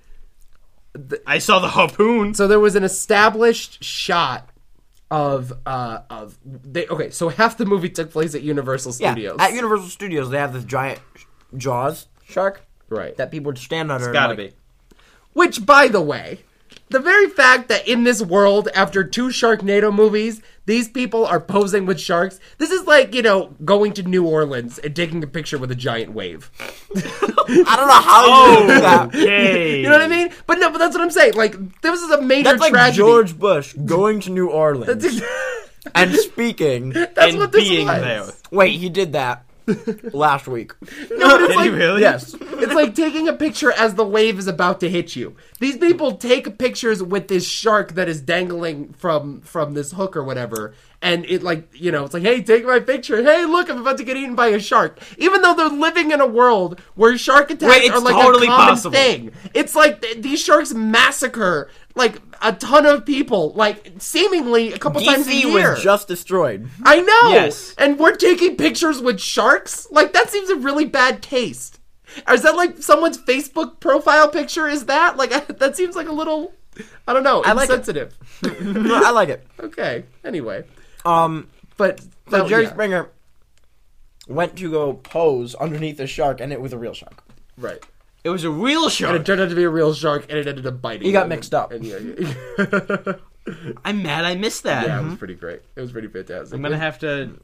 I saw the harpoon. So there was an established shot of uh of they okay. So half the movie took place at Universal Yeah, Studios. at Universal Studios, they have this giant Jaws shark right. that people would stand under. It's and, gotta like, be. Which, by the way, the very fact that in this world, after two Sharknado movies, these people are posing with sharks, this is like, you know, going to New Orleans and taking a picture with a giant wave. I don't know how you do that. Okay. You know what I mean? But no, but that's what I'm saying. Like, this is a major That's like tragedy. George Bush going to New Orleans That's, and speaking. that's and what this being was. there. Wait, he did that last week. No, but it's Did like, he really? Yes. It's like taking a picture as the wave is about to hit you. These people take pictures with this shark that is dangling from from this hook or whatever, and it like you know it's like, hey, take my picture. Hey, look, I'm about to get eaten by a shark. Even though they're living in a world where shark attacks Wait, it's are like totally a common possible. thing. It's like th- these sharks massacre like a ton of people, like seemingly a couple times a D C year. was just destroyed. I know. Yes. And we're taking pictures with sharks? Like, that seems a really bad taste. Or is that like someone's Facebook profile picture? Is that? Like, that seems like a little, I don't know, I like it. insensitive. No, I like it. Okay. Anyway. Um, But, so that- Jerry yeah. Springer went to go pose underneath a shark, and it was a real shark. Right. It was a real And shark. it turned out to be a real shark, and it ended up biting He got him. mixed up. And, yeah, yeah. I'm mad I missed that. Yeah, it was pretty great. It was pretty fantastic. I'm gonna have to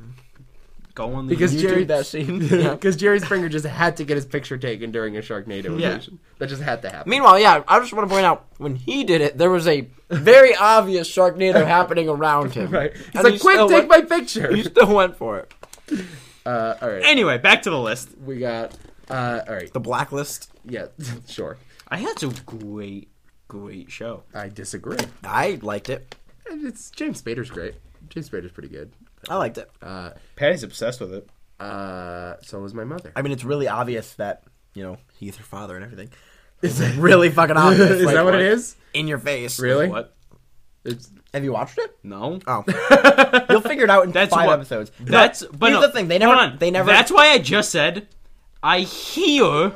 go on the Because YouTube. Jerry- that scene. Because Jerry Springer just had to get his picture taken during a Sharknado Yeah. invasion. That just had to happen. Meanwhile, yeah, I just want to point out when he did it, there was a very obvious Sharknado happening around him. Right. He's And like, he quick, still take went- my picture. He still went for it. Uh, all right. Anyway, back to the list. We got, uh, all right. The Blacklist. Yeah, sure. I had a great, great show. I disagree. I liked it. It's James Spader's great. James Spader's pretty good. I liked it. Uh, Patty's obsessed with it. uh, so was my mother. I mean, it's really obvious that, you know, he's her father and everything. It's really fucking obvious. Is like, that what it is? In your face. Really? What? It's, Have you watched it? No. Oh. You'll figure it out in That's five what- episodes. That's No, but here's no, the thing. They never. hold on. They never. That's why I just said I hear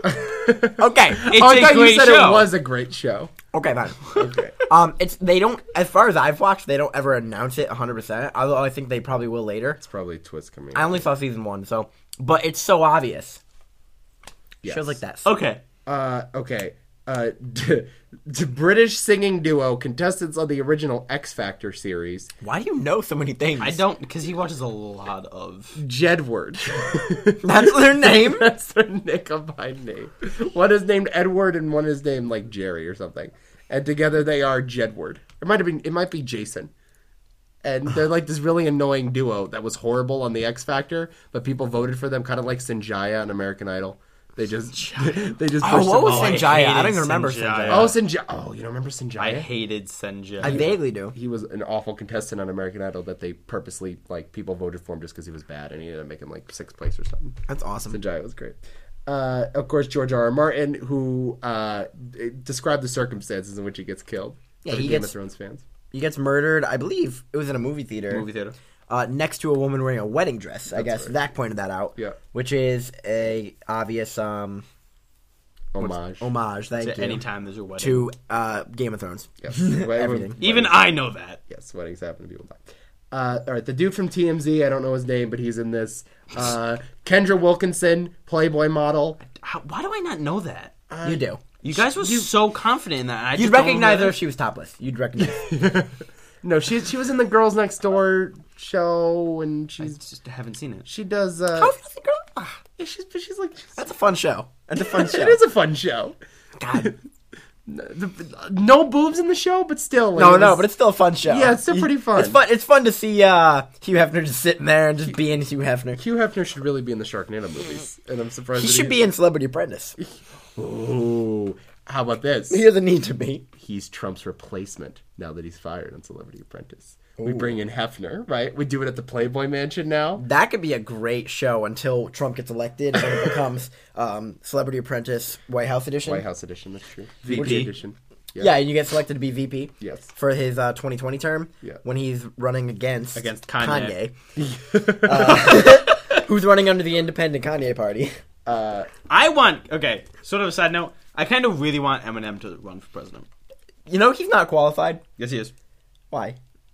Okay. It's oh, I a thought great you said show. it was a great show. Okay, fine. Okay. Um, it's they don't. As far as I've watched, they don't ever announce it one hundred percent. Although I think they probably will later. It's probably a twist coming. I only saw season one, so but it's so obvious. Yes. Shows like that. Okay. Uh, okay. Uh, d- d- British singing duo contestants on the original X Factor series. Why do you know so many things? I don't, because he watches a lot of. Jedward. That's their name. That's their Nickelback name. One is named Edward and one is named like Jerry or something. And together they are Jedward. It might have been. It might be Jason. And they're like this really annoying duo that was horrible on the X Factor, but people voted for them, kind of like Sanjaya on American Idol. They just, they just. Oh, pushed what them was all. I Sanjaya? I, hated don't even remember Sanjaya. Sanjaya. Oh, Sanjaya. Oh, you don't remember Sanjaya? I hated Sanjay. I vaguely do. He was an awful contestant on American Idol that they purposely, like, people voted for him just because he was bad, and he ended up making, like, sixth place or something. That's awesome. Sanjaya was great. Uh, of course, George R. R. Martin, who uh, described the circumstances in which he gets killed. Yeah, for the he Game gets- of Thrones fans. He gets murdered. I believe it was in a movie theater. Movie theater. Uh, next to a woman wearing a wedding dress. I That's guess right. Zach pointed that out. Yeah. Which is a obvious um Homage. homage. Thank To you. anytime there's a wedding. To uh, Game of Thrones. Yes. Everything. Even I know that. Yes, weddings happen to people die. Uh, all right, the dude from T M Z, I don't know his name, but he's in this. Uh, Kendra Wilkinson, Playboy model. How, why do I not know that? You do. You guys were so confident in that. and I You'd just don't recognize know her if she was topless. You'd recognize her. No, she she was in the Girls Next Door show, and I she's just haven't seen it. she does. Uh, How's this a girl? Ah, yeah, she's but she's like she's, that's a fun show. That's a fun show. it is a fun show. God. The- no boobs in the show, but still. like, No, it no, was- but it's still a fun show. Yeah, it's still pretty fun. It's fun. It's fun to see uh, Hugh Hefner just sitting there and just being Hugh Hefner. Hugh Hefner should really be in the Sharknado movies, and I'm surprised He that should be in Celebrity Apprentice. Ooh, how about this? He doesn't need to be. He's Trump's replacement now that he's fired on Celebrity Apprentice. We bring in Hefner, right? We do it at the Playboy Mansion now. That could be a great show until Trump gets elected and it becomes um, Celebrity Apprentice White House edition. White House edition, that's true. V P. edition. Yeah, and you get selected to be V P. Yes. For his uh, twenty twenty term. Yeah. When he's running against Against Kanye. Kanye. uh, who's running under the independent Kanye party. Uh, I want. Okay, sort of a side note. I kind of really want Eminem to run for president. You know he's not qualified. Yes, he is. Why?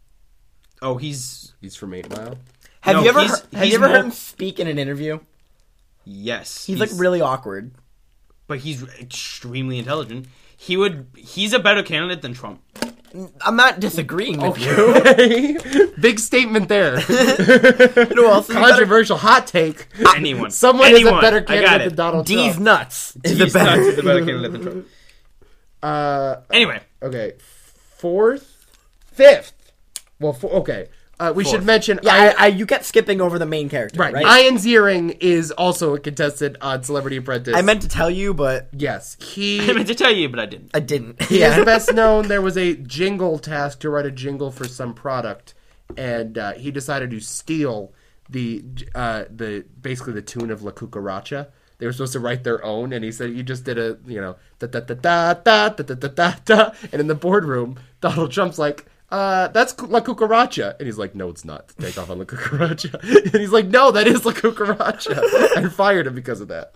Oh, he's he's from Eight Mile. Have No, you ever he's- heard, have he's you ever heard more- him speak in an interview? yes. He's, like really awkward. but he's extremely intelligent. He would. He's a better candidate than Trump. I'm not disagreeing with you. Okay. Big statement there. You know who else is better? Controversial hot take. Anyone. Someone Anyone. is a better I got candidate it. than Donald D's Trump. nuts is the He's not better. the better candidate than Trump. Uh, Anyway, okay, fourth, fifth. Well, four, okay. Uh, we Fourth. should mention. Yeah, I, I, you kept skipping over the main character, Right. right? Ian Ziering is also a contestant on Celebrity Apprentice. I meant to tell you, but Yes. He I meant to tell you, but I didn't. I didn't. he yeah. is best known. There was a jingle task to write a jingle for some product, and uh, he decided to steal the uh, the basically the tune of La Cucaracha. They were supposed to write their own, and he said you just did a you know da da da da da da da da da da. And in the boardroom, Donald Trump's like, Uh, that's La Cucaracha. And he's like, no, it's not. Take off on La Cucaracha. And he's like, no, that is La Cucaracha. And fired him because of that.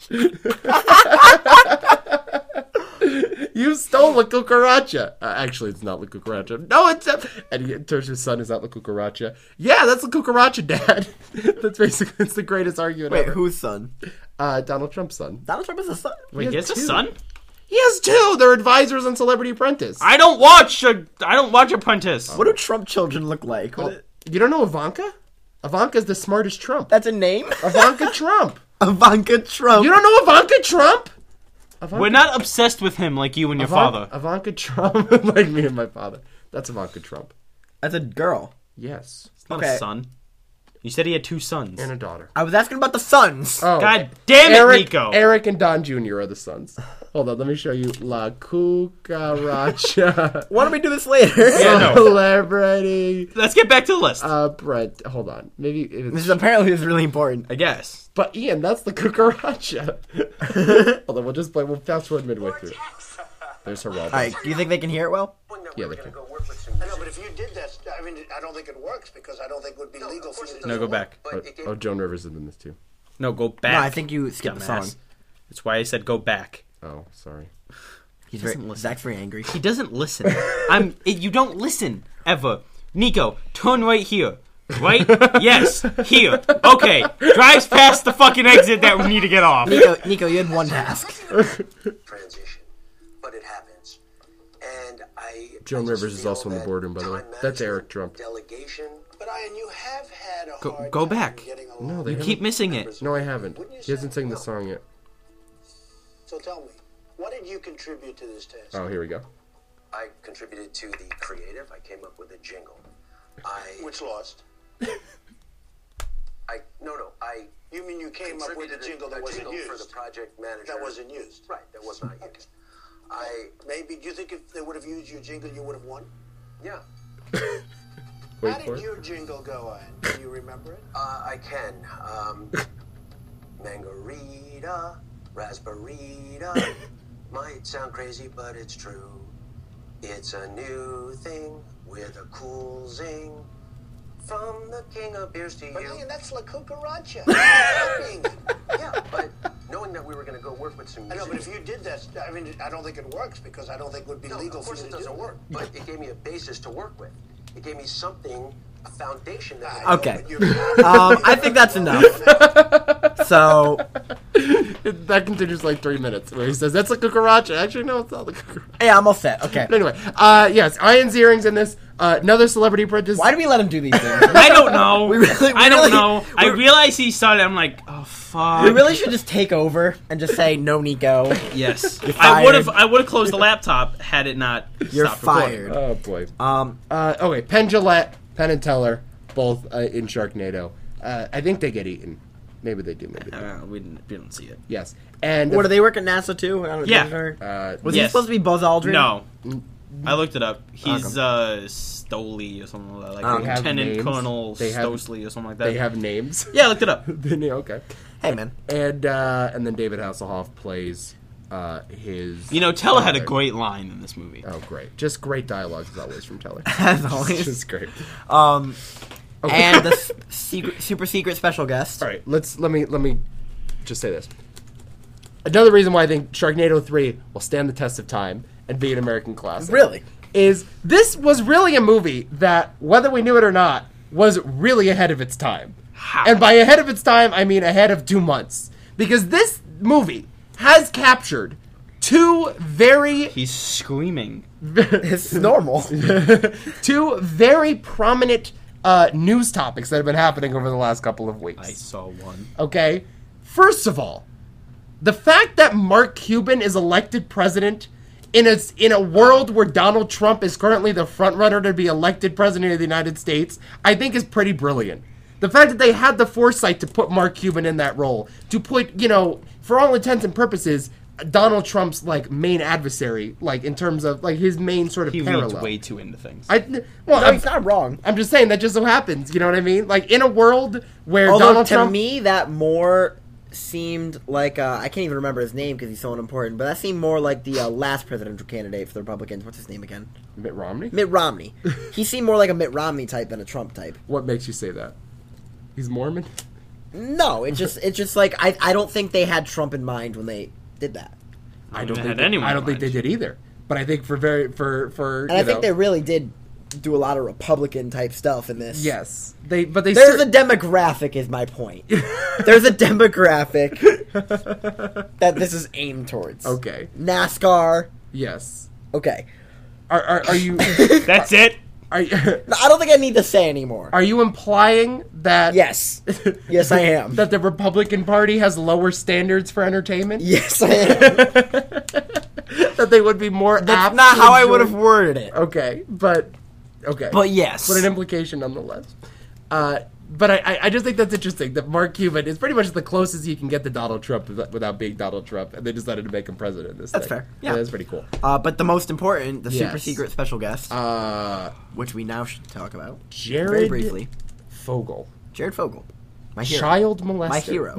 You stole La Cucaracha. Uh, actually, it's not La Cucaracha. No, it's... Uh, and he turns to his son, is that La Cucaracha? Yeah, that's La Cucaracha, Dad. That's basically, it's the greatest argument Wait, ever. whose son? Uh, Donald Trump's son. Donald Trump is a son. Wait, he has a two. son? He has two. They're advisors on Celebrity Apprentice. I don't watch. A, I don't watch Apprentice. What do Trump children look like? What Well, is- you don't know Ivanka? Ivanka's the smartest Trump. That's a name? Ivanka Trump. Ivanka Trump. You don't know Ivanka Trump? Ivanka, We're not obsessed with him like you and your Ivan- father. Ivanka Trump, like me and my father. That's Ivanka Trump. That's a girl. Yes, It's not Okay. a son. You said he had two sons. and a daughter. I was asking about the sons. Oh, God damn it, Eric, Nico. Eric and Don Junior are the sons. Hold on, let me show you La Cucaracha. Why don't we do this later? Yeah, no. Celebrity. Let's get back to the list. Uh, Brent, hold on. Maybe if This it's, is apparently is really important. I guess. but Ian, that's the Cucaracha. Hold on, we'll just play. We'll fast forward midway through. There's Geraldo. All right, do you think they can hear it well? Yeah, they can. I know, but if you did that, I mean, I don't think it works because I don't think it would be legal for you to. No, go back. Oh, oh, Joan Rivers is in this too. No, go back. No, I think you skipped the dumbass. song. That's why I said go back. Oh, sorry. He's doesn't very, listen. Zach's very angry. He doesn't listen. I'm. It, you don't listen ever. Nico, turn right here. Right? Yes. Here. Okay. Drives past the fucking exit that we need to get off. Nico, Nico, you had one task. Transition, but it happens. And I. Joan I just Rivers is feel also in the that boardroom, by the way. time That's Eric management, Trump. Delegation. But Ian, you have had a Go- hard go time back. getting along No, they You with keep missing it. members. No, I haven't. Wouldn't you He hasn't say? sang the No. song yet. So tell me, what did you contribute to this task? Oh, here we go. I contributed to the creative. I came up with a jingle. I, Which lost? I no, no. I You mean you came up with a contributed jingle that a wasn't jingle used? for the project manager. That wasn't used. Right, that was not used. I Maybe, do you think if they would have used your jingle, you would have won? yeah. Wait How for did it. your jingle go, Ian? Can you remember it? Uh, I can. Um, Mangarita, raspberita. Might sound crazy, but it's true. It's a new thing with a cool zing. From the king of beers to But you. Ian, that's La Cucaracha. Copying it. Yeah, but knowing that we were going to go work with some I know, musicians. but if you did that, I mean, I don't think it works because I don't think it would be No, legal of course for it you to doesn't do work. But it gave me a basis to work with. It gave me something, a foundation that. I know, Okay. but you're- Um, I think that's enough. So, That continues like three minutes, where he says, that's a cucaracha. Actually, no, it's not the cucaracha. yeah, I'm all set. Okay. But anyway, uh, yes, Ian's earrings in this. Uh, another celebrity apprentice. Why do we let him do these things? I don't know. We really- we I don't really- know. I we- realized he started. I'm like, oh fuck. We really should just take over and just say, no, Nico. Yes. You're I would have. fired. I would have closed the laptop had it not. You're stopped recording. fired. Oh, boy. Um, Uh, okay, Penn Jillette, Penn and Teller, both uh, in Sharknado. Uh, I think they get eaten. Maybe they do, maybe they don't. Uh, we didn't. We didn't see it. Yes. And what, do they work at NASA too? I don't- Yeah. isn't there- uh, Was he Yes. supposed to be Buzz Aldrin? No. I looked it up. He's uh Stoley or something like that. Like They have Lieutenant names. Colonel They have- Stosley or something like that. they have names. Yeah, I looked it up. They know, okay. Hey, man. And uh, and then David Hasselhoff plays uh, his. You know, Teller had a father. great line in this movie. Oh, great! Just great dialogue as always from Teller. As always. Just great. Um, Okay. and the s- secret, super secret special guest. All right, let's let me let me just say this. Another reason why I think Sharknado three will stand the test of time and be an American classic. Really? Is this was really a movie that, whether we knew it or not, was really ahead of its time. How? And by ahead of its time, I mean ahead of two months. Because this movie has captured two very He's screaming. It's normal. two very prominent uh, news topics that have been happening over the last couple of weeks. I saw one. Okay? First of all, the fact that Mark Cuban is elected president in a, in a world where Donald Trump is currently the frontrunner to be elected president of the United States, I think is pretty brilliant. The fact that they had the foresight to put Mark Cuban in that role, to put, you know, for all intents and purposes, Donald Trump's, like, main adversary, like, in terms of, like, his main sort of He parallel. reads way too into things. I, well, No, I'm, he's not wrong. I'm just saying that just so happens, you know what I mean? Like, in a world where Although Donald to Trump... me, that more seemed like uh, I can't even remember his name because he's so unimportant. But that seemed more like the uh, last presidential candidate for the Republicans. What's his name again? Mitt Romney? Mitt Romney. He seemed more like a Mitt Romney type than a Trump type. What makes you say that? He's Mormon? No, it's just it's just like I I don't think they had Trump in mind when they did that. I even don't think had they, anyone I don't in think they mind. did either. But I think for very for for And you I think know, they really did do a lot of Republican type stuff in this. yes they but they There's cer- a demographic, is my point. There's a demographic that this is aimed towards. okay NASCAR. yes Okay. are are, are you That's it. are you, No, I don't think I need to say anymore. are you implying that Yes. Yes, I am. that the Republican Party has lower standards for entertainment? Yes, I am. That they would be more That's apt not to how I enjoy- would have worded it. Okay, but okay, But yes. but an implication nonetheless. Uh, but I, I- I just think that's interesting that Mark Cuban is pretty much the closest you can get to Donald Trump without without being Donald Trump, and they decided to make him president. In this That's thing. fair. Yeah. that's pretty cool. Uh, but the most important, the super Yes. secret special guest, Uh, which we now should talk about Jared very briefly. Fogel, Jared Fogle. My hero. child molester, My hero.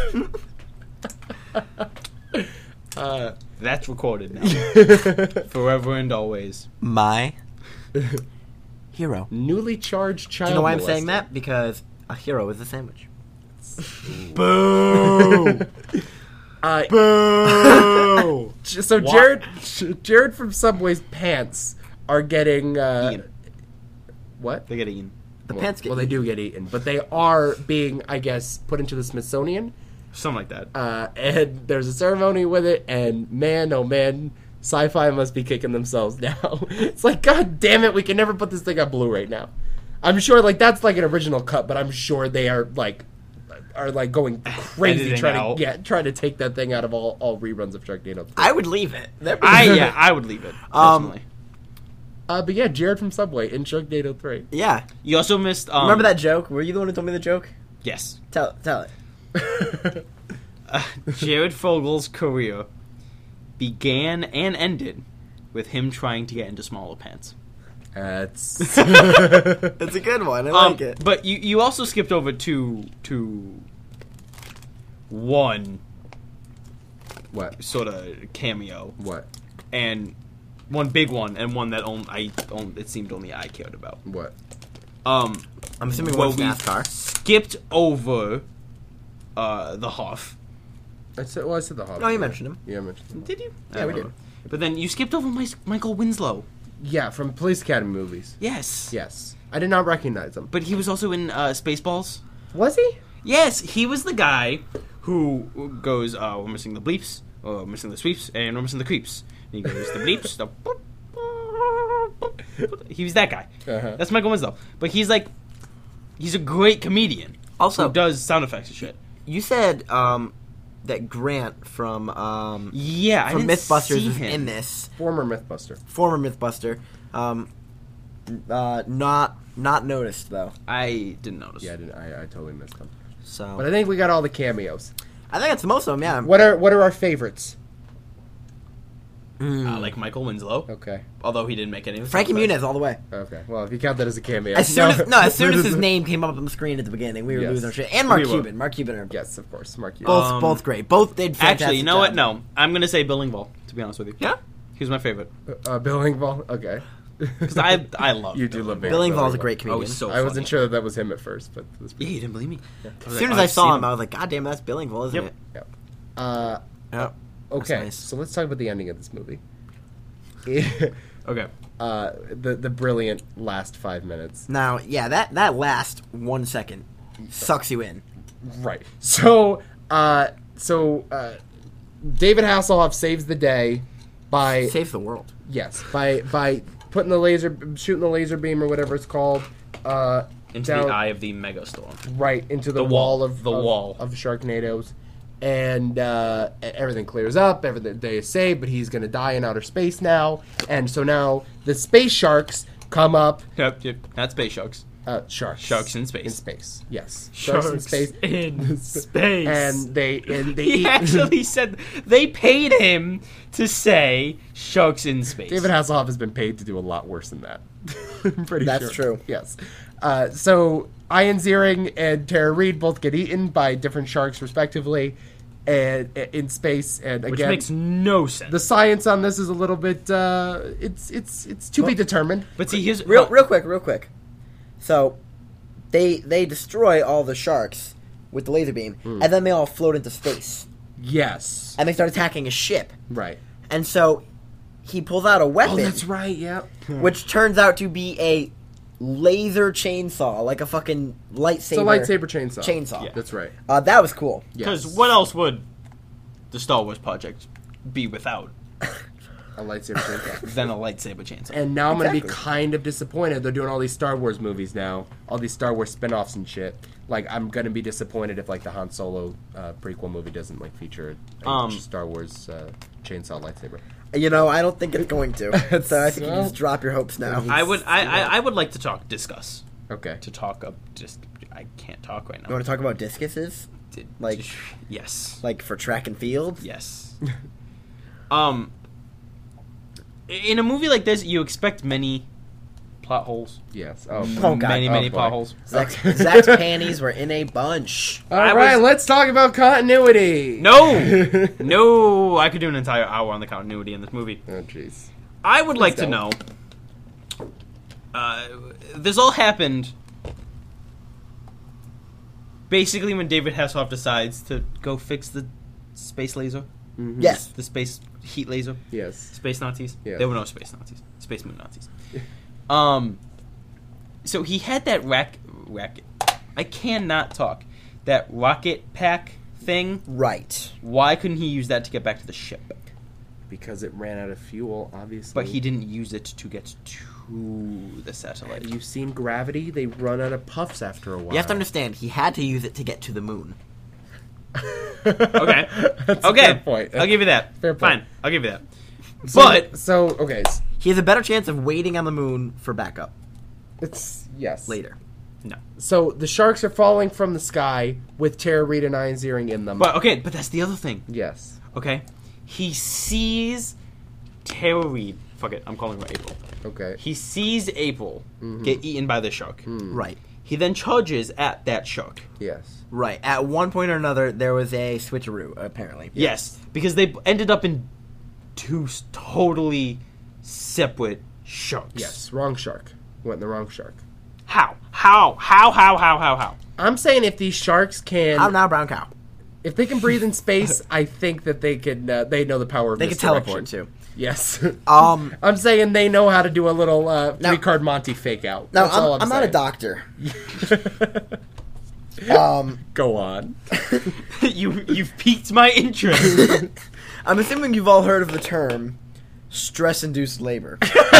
Uh, That's recorded now. Forever and always. My hero. newly charged child. Do you know why I'm molester. saying that? Because a hero is a sandwich. Boo! Uh, Boo! so What? Jared, Jared from Subway's pants are getting uh, Eaten. what? They get eaten. The well, pants get well, they do get eaten, but they are being, I guess, put into the Smithsonian. Something like that. Uh, and there's a ceremony with it, and man, oh man, Sci-Fi must be kicking themselves now. It's like, god damn it, we can never put this thing on Blu-ray now. I'm sure, like, that's like an original cut, but I'm sure they are like, are like going crazy Editing trying out. to yeah, trying to take that thing out of all, all reruns of Sharknado. I would leave it. That'd be- I yeah, I would leave it. Um, Personally. Uh, but yeah, Jared from Subway in Sharknado three. yeah. You also missed. Um, Remember that joke? Were you the one who told me the joke? Yes. Tell tell it. Uh, Jared Fogel's career began and ended with him trying to get into smaller pants. That's It's a good one. I Um, like it. But you, you also skipped over to to one what? sort of cameo What? and one big one and one that only I only, it seemed only I cared about. What? Um, I'm assuming well, one's we NASCAR. skipped over uh, the Hoff. I said. Well, I said the Hobbit. Oh, you mentioned him. Yeah, I mentioned him. Did you? Yeah, I we don't did. know. But then you skipped over my, Michael Winslow. Yeah, from Police Academy movies. Yes. Yes, I did not recognize him. But he was also in uh, Spaceballs. Was he? Yes, he was the guy who goes, uh, we're missing the bleeps, or we're missing the sweeps, and we're missing the creeps. And he goes, the bleeps, the boop, boop, boop. He was that guy. Uh-huh. That's Michael Winslow. But he's like, he's a great comedian. Also- who does sound effects and shit. You said um, that Grant from um, Yeah, I from didn't MythBusters see is him. in this. Former MythBuster. Former MythBuster. Um, uh, not not noticed though. I didn't notice. Yeah, I, didn't, I, I totally missed him. So But I think we got all the cameos. I think that's most of them. Yeah. What are what are our favorites? Mm. Uh, like Michael Winslow, Okay. although he didn't make any of the Frankie sound effects. Muniz all the way. Okay. Well, if you count that as a cameo. As soon as no, as soon as his name came up on the screen at the beginning, we were Yes. losing our shit. And Mark We were. Cuban. Mark Cuban are Yes, of course. Mark you. both Um, both great. Both did fantastic Actually, you know what? job. No, I'm gonna say Bill Engvall. To be honest with you, Yeah. he was my favorite Uh, Bill Engvall. Okay. because I I love You do love Bill Engvall's a great I comedian. was so. I wasn't funny. sure that that was him at first, but it was Yeah, you didn't believe me. As soon as I saw him, I was like, God damn, that's Bill Engvall, isn't Yep. it? Uh, Yeah. okay, nice. so let's talk about the ending of this movie. Okay. uh, the the brilliant last five minutes. Now, yeah, that that last one second sucks you in. Right. So, uh, so uh, David Hasselhoff saves the day by Saves the world. yes by by putting the laser, shooting the laser beam or whatever it's called, uh, Into down the eye of the megastorm. right into the, The wall. wall of The of, wall. of Sharknadoes, and uh, everything clears up. Everything they is saved, but he's gonna die in outer space now, and so now the space sharks come up. Yep, yep. Not space sharks. Uh, sharks. Sharks in space. In space. Yes. Sharks in space. in space. And they and they He eat. actually said they paid him to say sharks in space. David Hasselhoff has been paid to do a lot worse than that. I'm pretty That's sure. true. Yes. Uh, so Ian Ziering and Tara Reid both get eaten by different sharks respectively, and in space. And which again, makes no sense. the science on this is a little bit. Uh, it's it's it's to be determined. but see, here's Real, real quick, real quick. So, they they destroy all the sharks with the laser beam, Hmm. and then they all float into space, Yes. and they start attacking a ship. Right. And so, he pulls out a weapon, Oh, that's right. Yeah. which turns out to be a laser chainsaw, like a fucking lightsaber. It's a lightsaber chainsaw. Chainsaw. Yeah. That's right. Uh, that was cool. because Yes. what else would the Star Wars project be without A lightsaber chainsaw. than a lightsaber chainsaw? And now I'm going to be Exactly. kind of disappointed. They're doing all these Star Wars movies now, all these Star Wars spin-offs and shit. Like, I'm going to be disappointed if, like, the Han Solo uh, prequel movie doesn't, like, feature a Um, Star Wars uh, chainsaw lightsaber. You know, I don't think it's going to. so I think you Well, just drop your hopes now. I would, I, I, I would like to talk discuss. Okay. To talk up, just I can't talk right now. You want to talk about discuses? Did- like- yes, Like for track and field? yes. um, in a movie like this, you expect many plot holes. Yes. Oh, Oh, God. many, Oh, many boy. plot holes. Zach's, Zach's panties were in a bunch. All I right, was- let's talk about continuity. No, no, I could do an entire hour on the continuity in this movie. Oh, jeez. I would like to don't. know. Uh, this all happened basically when David Hasselhoff decides to go fix the space laser. Yes. The space heat laser. Yes. Space Nazis. Yes. There were no space Nazis. Space moon Nazis. um, so he had that rack racket. I cannot talk. That rocket pack thing. Right. Why couldn't he use that to get back to the ship? Because it ran out of fuel, obviously. But he didn't use it to get to the satellite. You've seen Gravity? They run out of puffs after a while. You have to understand, he had to use it to get to the moon. Okay. That's a Okay. fair point. I'll give you that. Fair point. Fine. I'll give you that. So- But so okay, s- He has a better chance of waiting on the moon for backup it's yes. later. no. So the sharks are falling from the sky with Tara Reid and Ian Ziering in them. But okay. But that's the other thing. yes. Okay. He sees Tara Reid. Fuck it. I'm calling her April. Okay. He sees April get eaten by the shark. Right. He then charges at that shark. Yes. Right. At one point or another, there was a switcheroo, apparently. Yes, because they ended up in two s- totally separate sharks. Yes. Wrong shark. Went in the wrong shark. How? How? How? How? How? How? How? I'm saying if these sharks can, How now, brown cow? if they can breathe in space, I think that they could. Uh, they know the power of They could misdirection. teleport, too. Yes. Um, I'm saying they know how to do a little uh, Now- three card Monty fake out. now, That's all I'm, I'm, I'm not a saying. doctor. um, Go on. you you've piqued my interest. I'm assuming you've all heard of the term stress-induced labor.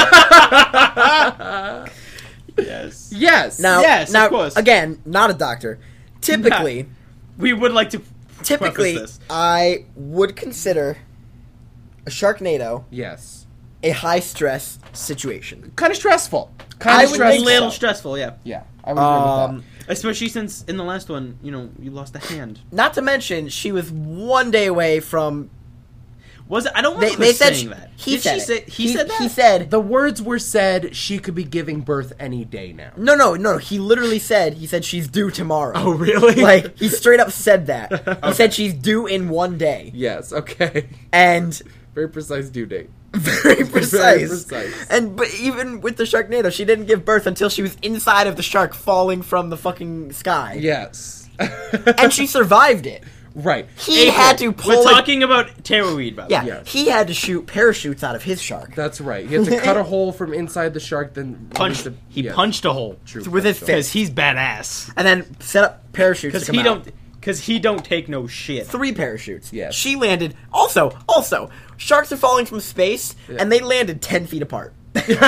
yes. Yes. Now, Yes, of now, course. again, not a doctor. Typically, We would like to typically, preface this. I would consider a Sharknado Yes. a high-stress situation. Kind of stressful. Kind I of would A stressful. think little so. stressful, yeah. Yeah. I would agree Um, with Especially since in the last one, you know, you lost a hand. not to mention, she was one day away from. Was it? I don't They, remember they said saying she, that. he Did said she it. say he, said that? He said that. The words were said she could be giving birth any day now. no, no, no. He literally said he said she's due tomorrow. Oh, really? Like he straight up said that. He said she's due in one day, Yes, okay. and Very precise due date. very precise. precise. And but even with the Sharknado, she didn't give birth until she was inside of the shark, falling from the fucking sky. Yes. And she survived it. Right. He April, had to pull. We're it- talking about Tara Reid, by the Yeah, way. Yes. he had to shoot parachutes out of his shark That's right. He had to cut a hole from inside the shark, then Punched. release He the- yeah. punched a hole True. with his because fist, he's badass. and then set up parachutes. Because to he come out. don't. Because he don't take no shit. Three parachutes. Yes. She landed. Also, also, sharks are falling from space, and they landed ten feet apart. Can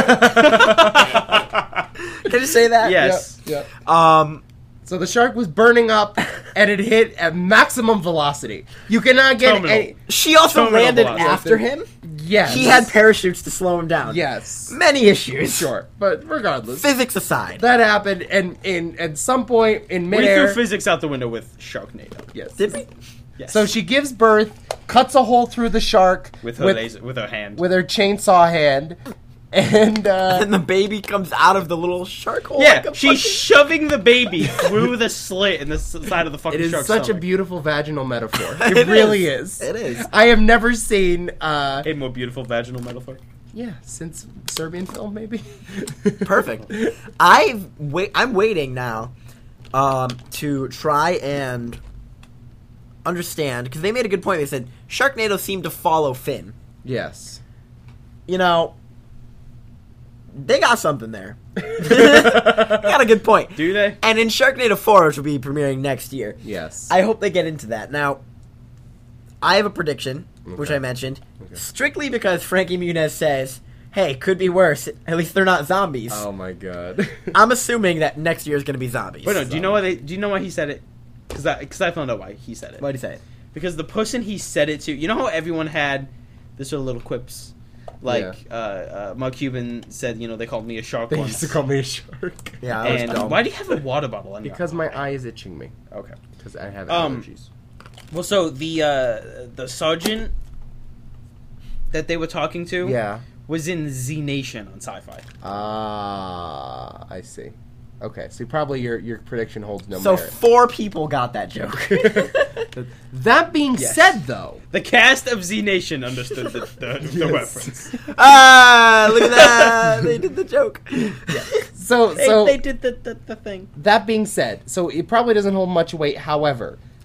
I just say that? Yes. Yep, yep. Um. So the shark was burning up, and it hit at maximum velocity. You cannot get Terminal. any. She also Terminal landed velocity. after him. Yes. He had parachutes to slow him down. Yes. Many issues. Sure, but regardless, Physics aside. that happened, and in at some point in We threw midair. physics out the window with Sharknado. Yes. Did we? Yes. So she gives birth, cuts a hole through the shark with her with, laser, with her hand. with her chainsaw hand, and uh, And the baby comes out of the little shark hole. yeah, like a she's fucking- shoving the baby through the slit in the s- side of the fucking it is shark's such a stomach. beautiful vaginal metaphor. It, It really is. is. It is. I have never seen. Uh, A more beautiful vaginal metaphor. yeah, since Serbian film, maybe. Perfect. I've wait. I'm waiting now, um, to try and understand because they made a good point. They said Sharknado seemed to follow Finn. Yes. You know, they got something there. They got a good point. Do they? And in Sharknado four, which will be premiering next year, Yes. I hope they get into that. Now, I have a prediction, which Okay. I mentioned, strictly because Frankie Muniz says, hey, could be worse. At least they're not zombies. Oh my god. I'm assuming that next year is going to be zombies. Wait, no. Do you know why they? Do you know why he said it? Because I, cause I found out why he said it. Why'd he say it? Because the person he said it to, you know how everyone had this sort of little quips, like uh, uh, Mark Cuban said, you know, they called me a shark They once. used to call me a shark. Yeah, that was and dumb. why do you have a water bottle on you? Because my eye is itching me. Okay. Because I have Um, allergies. Well, so the uh, the sergeant that they were talking to Yeah. was in Z Nation on Sci-Fi. Ah, I see. Okay, so probably your your prediction holds no So merit. four people got that joke. That being Yes. said, though, The cast of Z Nation understood the, the, the reference. ah, look at that. They did the joke. so They, so they did the, the, the thing. that being said, so it probably doesn't hold much weight. However,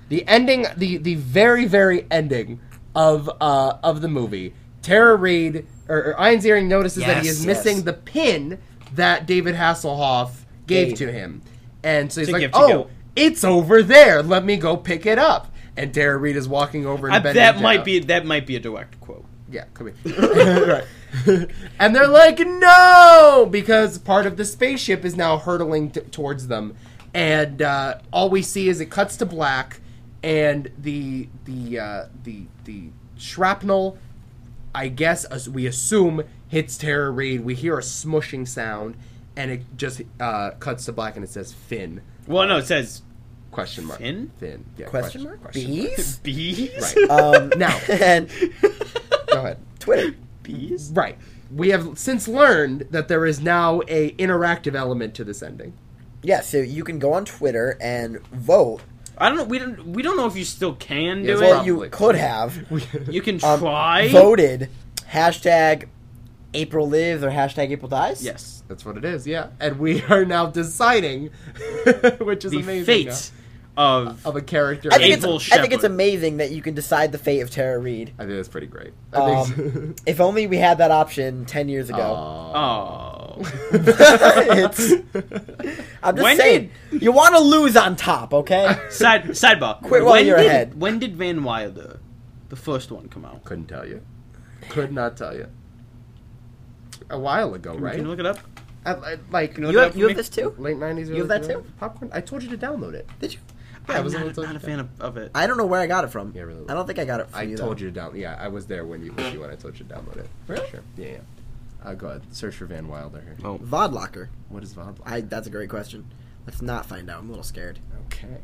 The ending, the the very very ending of uh of the movie. Tara Reid or, or Ian Ziering notices that he Yes, is yes. missing the pin that David Hasselhoff gave Gave. to him, and so he's To like, give to "Oh, Gil. it's over there. Let me go pick it up." And Tara Reid is walking over and Uh, bending that down. might be that might be a direct quote. Yeah, could be. Right. And they're like, no! Because part of the spaceship is now hurtling t- towards them. And uh, all we see is it cuts to black, and the the uh, the the shrapnel, I guess, as we assume, hits Tara Reid. We hear a smushing sound, and it just uh, cuts to black, and it says Finn. Well, no, it says Question mark. Finn? Finn. Yeah, Question mark? question Bees? bees. Right. Um, Now. and Go ahead. Twitter. Bees. Right. We have since learned that there is now a interactive element to this ending. Yeah, so you can go on Twitter and vote. I don't know. We don't. We don't know if you still can do Yes, it. Well, probably. you could have You can um, try. voted hashtag April lives or hashtag April dies. Yes. That's what it is, yeah. And we are now deciding, which is The amazing. fate of of a character. I think, April it's, I think it's Shepherd. amazing that you can decide the fate of Tara Reid. I think that's pretty great. I think Um, if only we had that option ten years ago. oh. It's, I'm just When saying, you want to lose on top, okay? Side sidebar. Quit while when you're did, ahead. When did Van Wilder, the first one, come out? couldn't tell you. Could not tell you. A while ago, right? Can you look it up? At, at, like Can you You look it have, up you for have me? this too? late nineties. You have that too? Popcorn. I told you to download it. Did you? Yeah, I I'm was not, the one that told not a you to fan of, of it. I don't know where I got it from. Yeah, really. I don't think I got it from I you. told though. you to download. Yeah, I was there when you with you when I told you to download it. Really? Sure. Yeah, yeah. Uh, go ahead. Search for Van Wilder here. Oh. Vodlocker. What is Vodlocker? I. That's a great question. Let's not find out. I'm a little scared. Okay.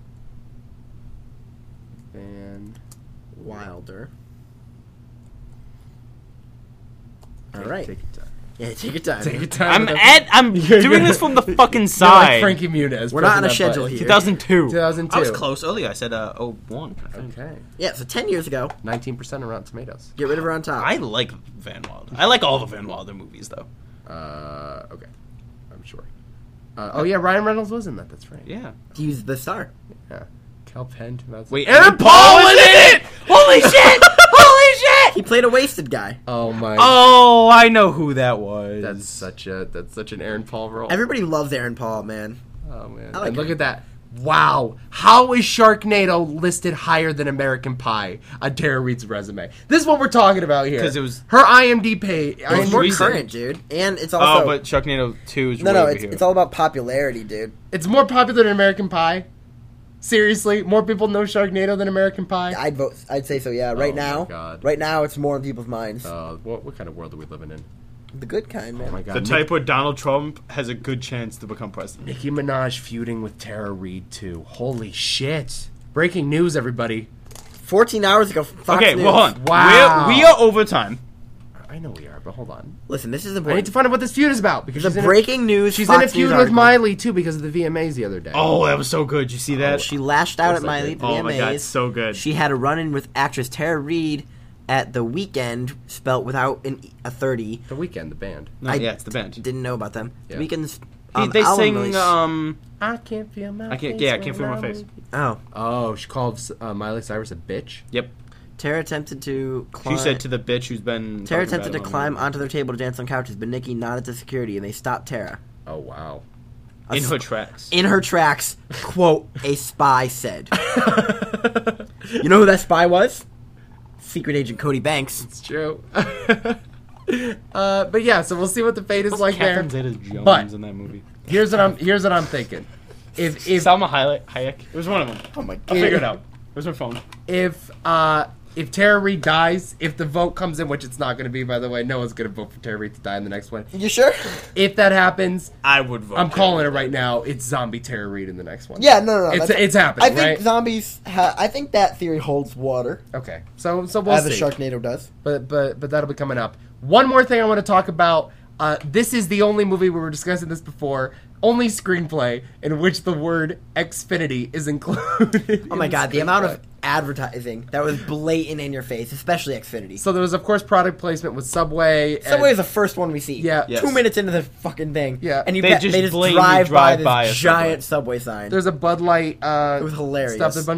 Van. Wilder. All Take- right. Take your time. Yeah, take your time. Take your time. I'm with at. I'm You're doing gonna- this from the fucking You're side. like Frankie Muniz. We're not on a pressing that schedule button. here. two thousand two. two thousand two. I was close earlier. I said uh, oh one. I think. Okay. Yeah, so ten years ago, nineteen percent on Rotten Tomatoes. get rid of her on top. I like Van Wilder. I like all the Van Wilder movies though. Uh, okay. I'm sure. Uh, oh yeah, Ryan Reynolds was in that. That's right. Yeah. He's the star. Yeah. Cal Penn. Wait, Aaron Paul was in it. Holy shit! Holy shit! He played a wasted guy. Oh my. Oh, I know who that was. That's such a that's such an Aaron Paul role. Everybody loves Aaron Paul, man. Oh man. I like and look her. at that. Wow. How is Sharknado listed higher than American Pie on Tara Reid's resume? This is what we're talking about here. 'Cause it was- her I M D D page. It's more recent. current, dude. And it's also Oh, but Sharknado two is no, way no. over It's, here. it's all about popularity, dude. It's more popular than American Pie. Seriously, more people know Sharknado than American Pie. I'd vote. I'd say so. Yeah. Right Oh, my now, God. right now, it's more in people's minds. Uh, what what kind of world are we living in? The good kind, man. Oh my god. the Nick- type where Donald Trump has a good chance to become president. Nicki Minaj feuding with Tara Reid too. Holy shit! Breaking news, everybody. Fourteen hours ago, Fox Okay, News. well, hold on. Wow. We're, we are over time. I know we are, but hold on. Listen, this is I need important. to find out what this feud is about because The she's in a- breaking news. She's Fox in a feud News with article. Miley too because of the V M As the other day. Oh, that was so good. You see that? She lashed out Of at course I Miley did. at the oh V M As. my god, so good. She had a run-in with actress Tara Reid at The Weeknd, spelt without an, a thirty. The Weeknd, the band. no, I yeah, it's the band. Didn't know about them. Yeah. The Weeknd's He- um, they album sing. release- Um, I can't feel my I can't. face Yeah, I can't feel my when face. oh, Oh, she called uh, Miley Cyrus a bitch. Yep. Tara attempted to climb. She said to the bitch who's been. Tara talking attempted to bad about climb me. onto their table to dance on couches, but Nikki nodded to security and they stopped Tara. Oh wow. A in s- her tracks. In her tracks, quote, a spy said. You know who that spy was? Secret Agent Cody Banks. It's true. uh, but yeah, so we'll see what the fate is like there. Catherine Zeta-Jones But- in that movie. Here's what I'm here's what I'm thinking. If if Salma Hayek. Hayek. It was one of them. Oh my I'll figure it out. Where's my phone? if uh if Tara Reid dies, if the vote comes in, which it's not going to be, by the way, no one's going to vote for Tara Reid to die in the next one. You sure? If that happens, I would vote. I'm calling it right now. It's zombie Tara Reid in the next one. Yeah, no, no, no. It's that's- it's happening, I think right? zombies. Ha- I think that theory holds water, Okay, so so we'll as the see. Sharknado does. But but but that'll be coming up. One more thing I want to talk about. Uh, this is the only movie we were discussing this before. Only screenplay in which the word Xfinity is included. Oh my in god, the screenplay. amount of advertising that was blatant in your face, especially Xfinity. So there was of course product placement with Subway. and- Subway is the first one we see. Yeah. Yes. Two minutes into the fucking thing. Yeah. And you They pa- just they just blatantly drive, by drive this by a giant Subway. Subway sign. There's a Bud Light uh, It was hilarious. stuff. There's a bunch of that.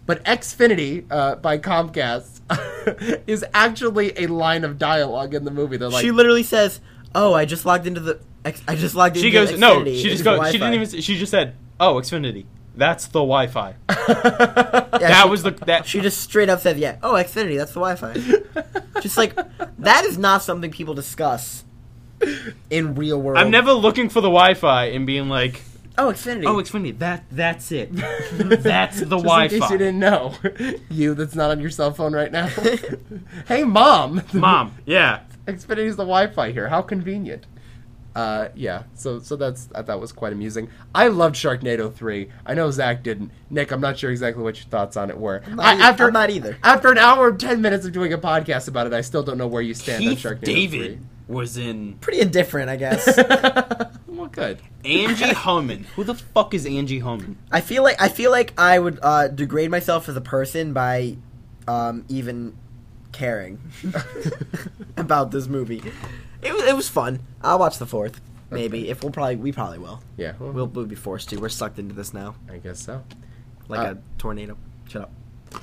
But Xfinity uh, by Comcast is actually a line of dialogue in the movie. They're like, she literally says, "Oh, I just logged into the. X- I just logged into She goes, Xfinity. no, she It's just the goes, she didn't Wi-Fi." even, she just said, oh, Xfinity. That's the Wi-Fi. Yeah, That she- was the, that, She just straight up said, "Yeah, oh, Xfinity, that's the Wi-Fi." Just like that is not something people discuss in real world. I'm never looking for the Wi-Fi and being like, Oh, Xfinity. oh, Xfinity, that, that's it. That's the just in Wi-Fi. case you didn't know, you that's not on your cell phone right now. Hey, Mom. Mom, yeah. Xfinity's the Wi-Fi here. How convenient. Uh, yeah, so so that's I thought was quite amusing. I loved Sharknado three. I know Zach didn't. Nick, I'm not sure exactly what your thoughts on it were. not I, e- after I'm not either. After an hour and ten minutes of doing a podcast about it, I still don't know where you stand Keith on Sharknado David was in Pretty indifferent, I guess. three. Well, good. Angie Homan. Who the fuck is Angie Homan? I feel like I feel like I would uh, degrade myself as a person by um, even caring about this movie. It was it was fun. I'll watch the fourth, maybe. Okay. If we'll probably we probably will. Yeah, well, We'll we'll be forced to. We're sucked into this now, I guess so. like Uh, a tornado. Shut up.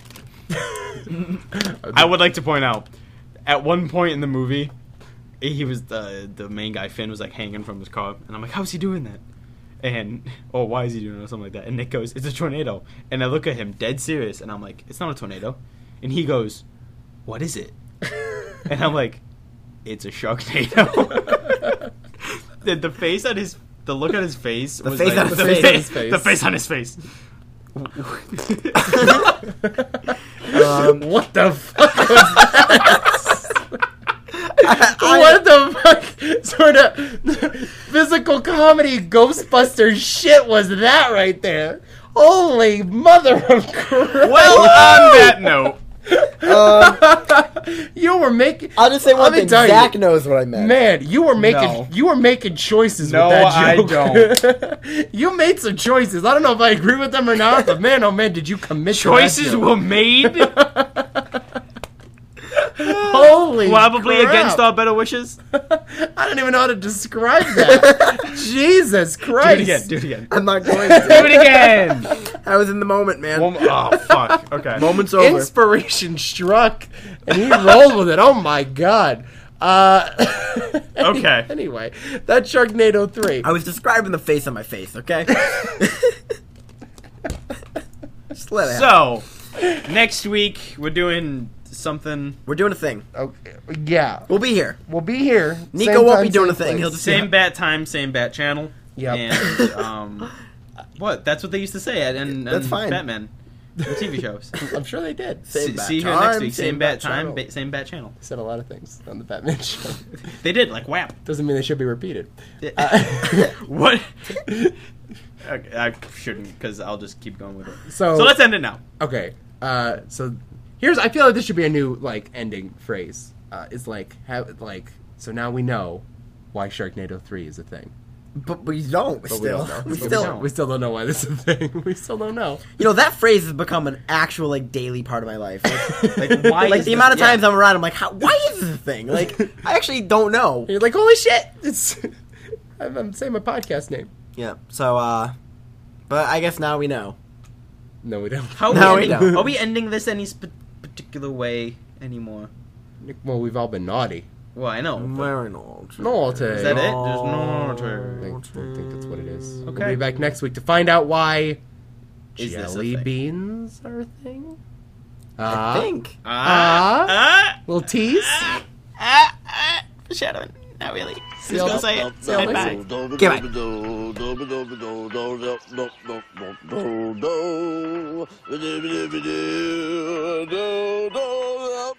I would like to point out, at one point in the movie, he was the the main guy. Finn was like hanging from his car, and I'm like, "How's he doing that?" And oh, why is he doing it or something like that? And Nick goes, "It's a tornado." And I look at him, dead serious, and I'm like, "It's not a tornado." And he goes, "What is it?" And I'm like, "It's a Sharknado." the, the face on his, the look on his face, The was face like, on his the face. fa- on his face. the face on his face. Um, What the fuck was that? What the fuck sort of physical comedy Ghostbusters shit was that right there? Holy mother of Christ. Well, on that note, um, You were making. I'll just say one Let me thing. tell you. Zach knows what I meant. Man, you were making No. you were making choices No, with that I joke. You made some choices. I don't know if I agree with them or not, but man, oh man, did you commit to that choices joke. were made Holy probably crap. against our better wishes. I don't even know how to describe that. Jesus Do Christ. it again. Do it again. I'm not going Do to. it again. I was in the moment, man. One, oh fuck. Okay. Moment's over. Inspiration struck, and he rolled with it. Oh my god. Uh, Okay. Anyway, that's Sharknado three. I was describing the face on my face, okay? Just let it happen. So, next week we're doing something. We're doing a thing. Okay. Yeah, We'll be here. we'll be here. Nico Same won't time, be doing same a thing. place. He'll just Same bat time, same bat channel. Yep. And um, what? That's what they used to say at and, That's and fine. Batman, the T V shows. I'm sure they did. Same See, bat see you here time, next week. Same, same bat bat time, channel. ba- same bat channel. Said a lot of things on the Batman show. They did like whap. Doesn't mean they should be repeated. What? Okay, I shouldn't because I'll just keep going with it. So, So let's end it now. okay. Uh, so here's I feel like this should be a new like ending phrase. Uh, it's like have like so now we know why Sharknado three is a thing. But we don't But still. we don't know. We But still. don't. we still don't know why this is a thing. We still don't know. You know, that phrase has become an actual like daily part of my life. Like, Like why? like is the this- amount of yeah. times I'm around, I'm like, how, why is this a thing? Like, I actually don't know. And you're like, holy shit! It's I'm, I'm saying my podcast name. Yeah. So, uh, but I guess now we know. No, we don't. How No, are, we we ending, don't. are we ending this any sp- particular way anymore? Well, we've all been naughty. Well, I know. but- Very naughty. Naughty. Is that it? There's no I think, I think that's what it is. We'll Okay. be back next week to find out why Is this a jelly thing? beans are a thing. I think. Ah, ah, Little tease. ah, ah, ah, foreshadowing. Not really. Who's you gonna all- say it? see you all Bye next bye. Okay, bye. Okay, bye.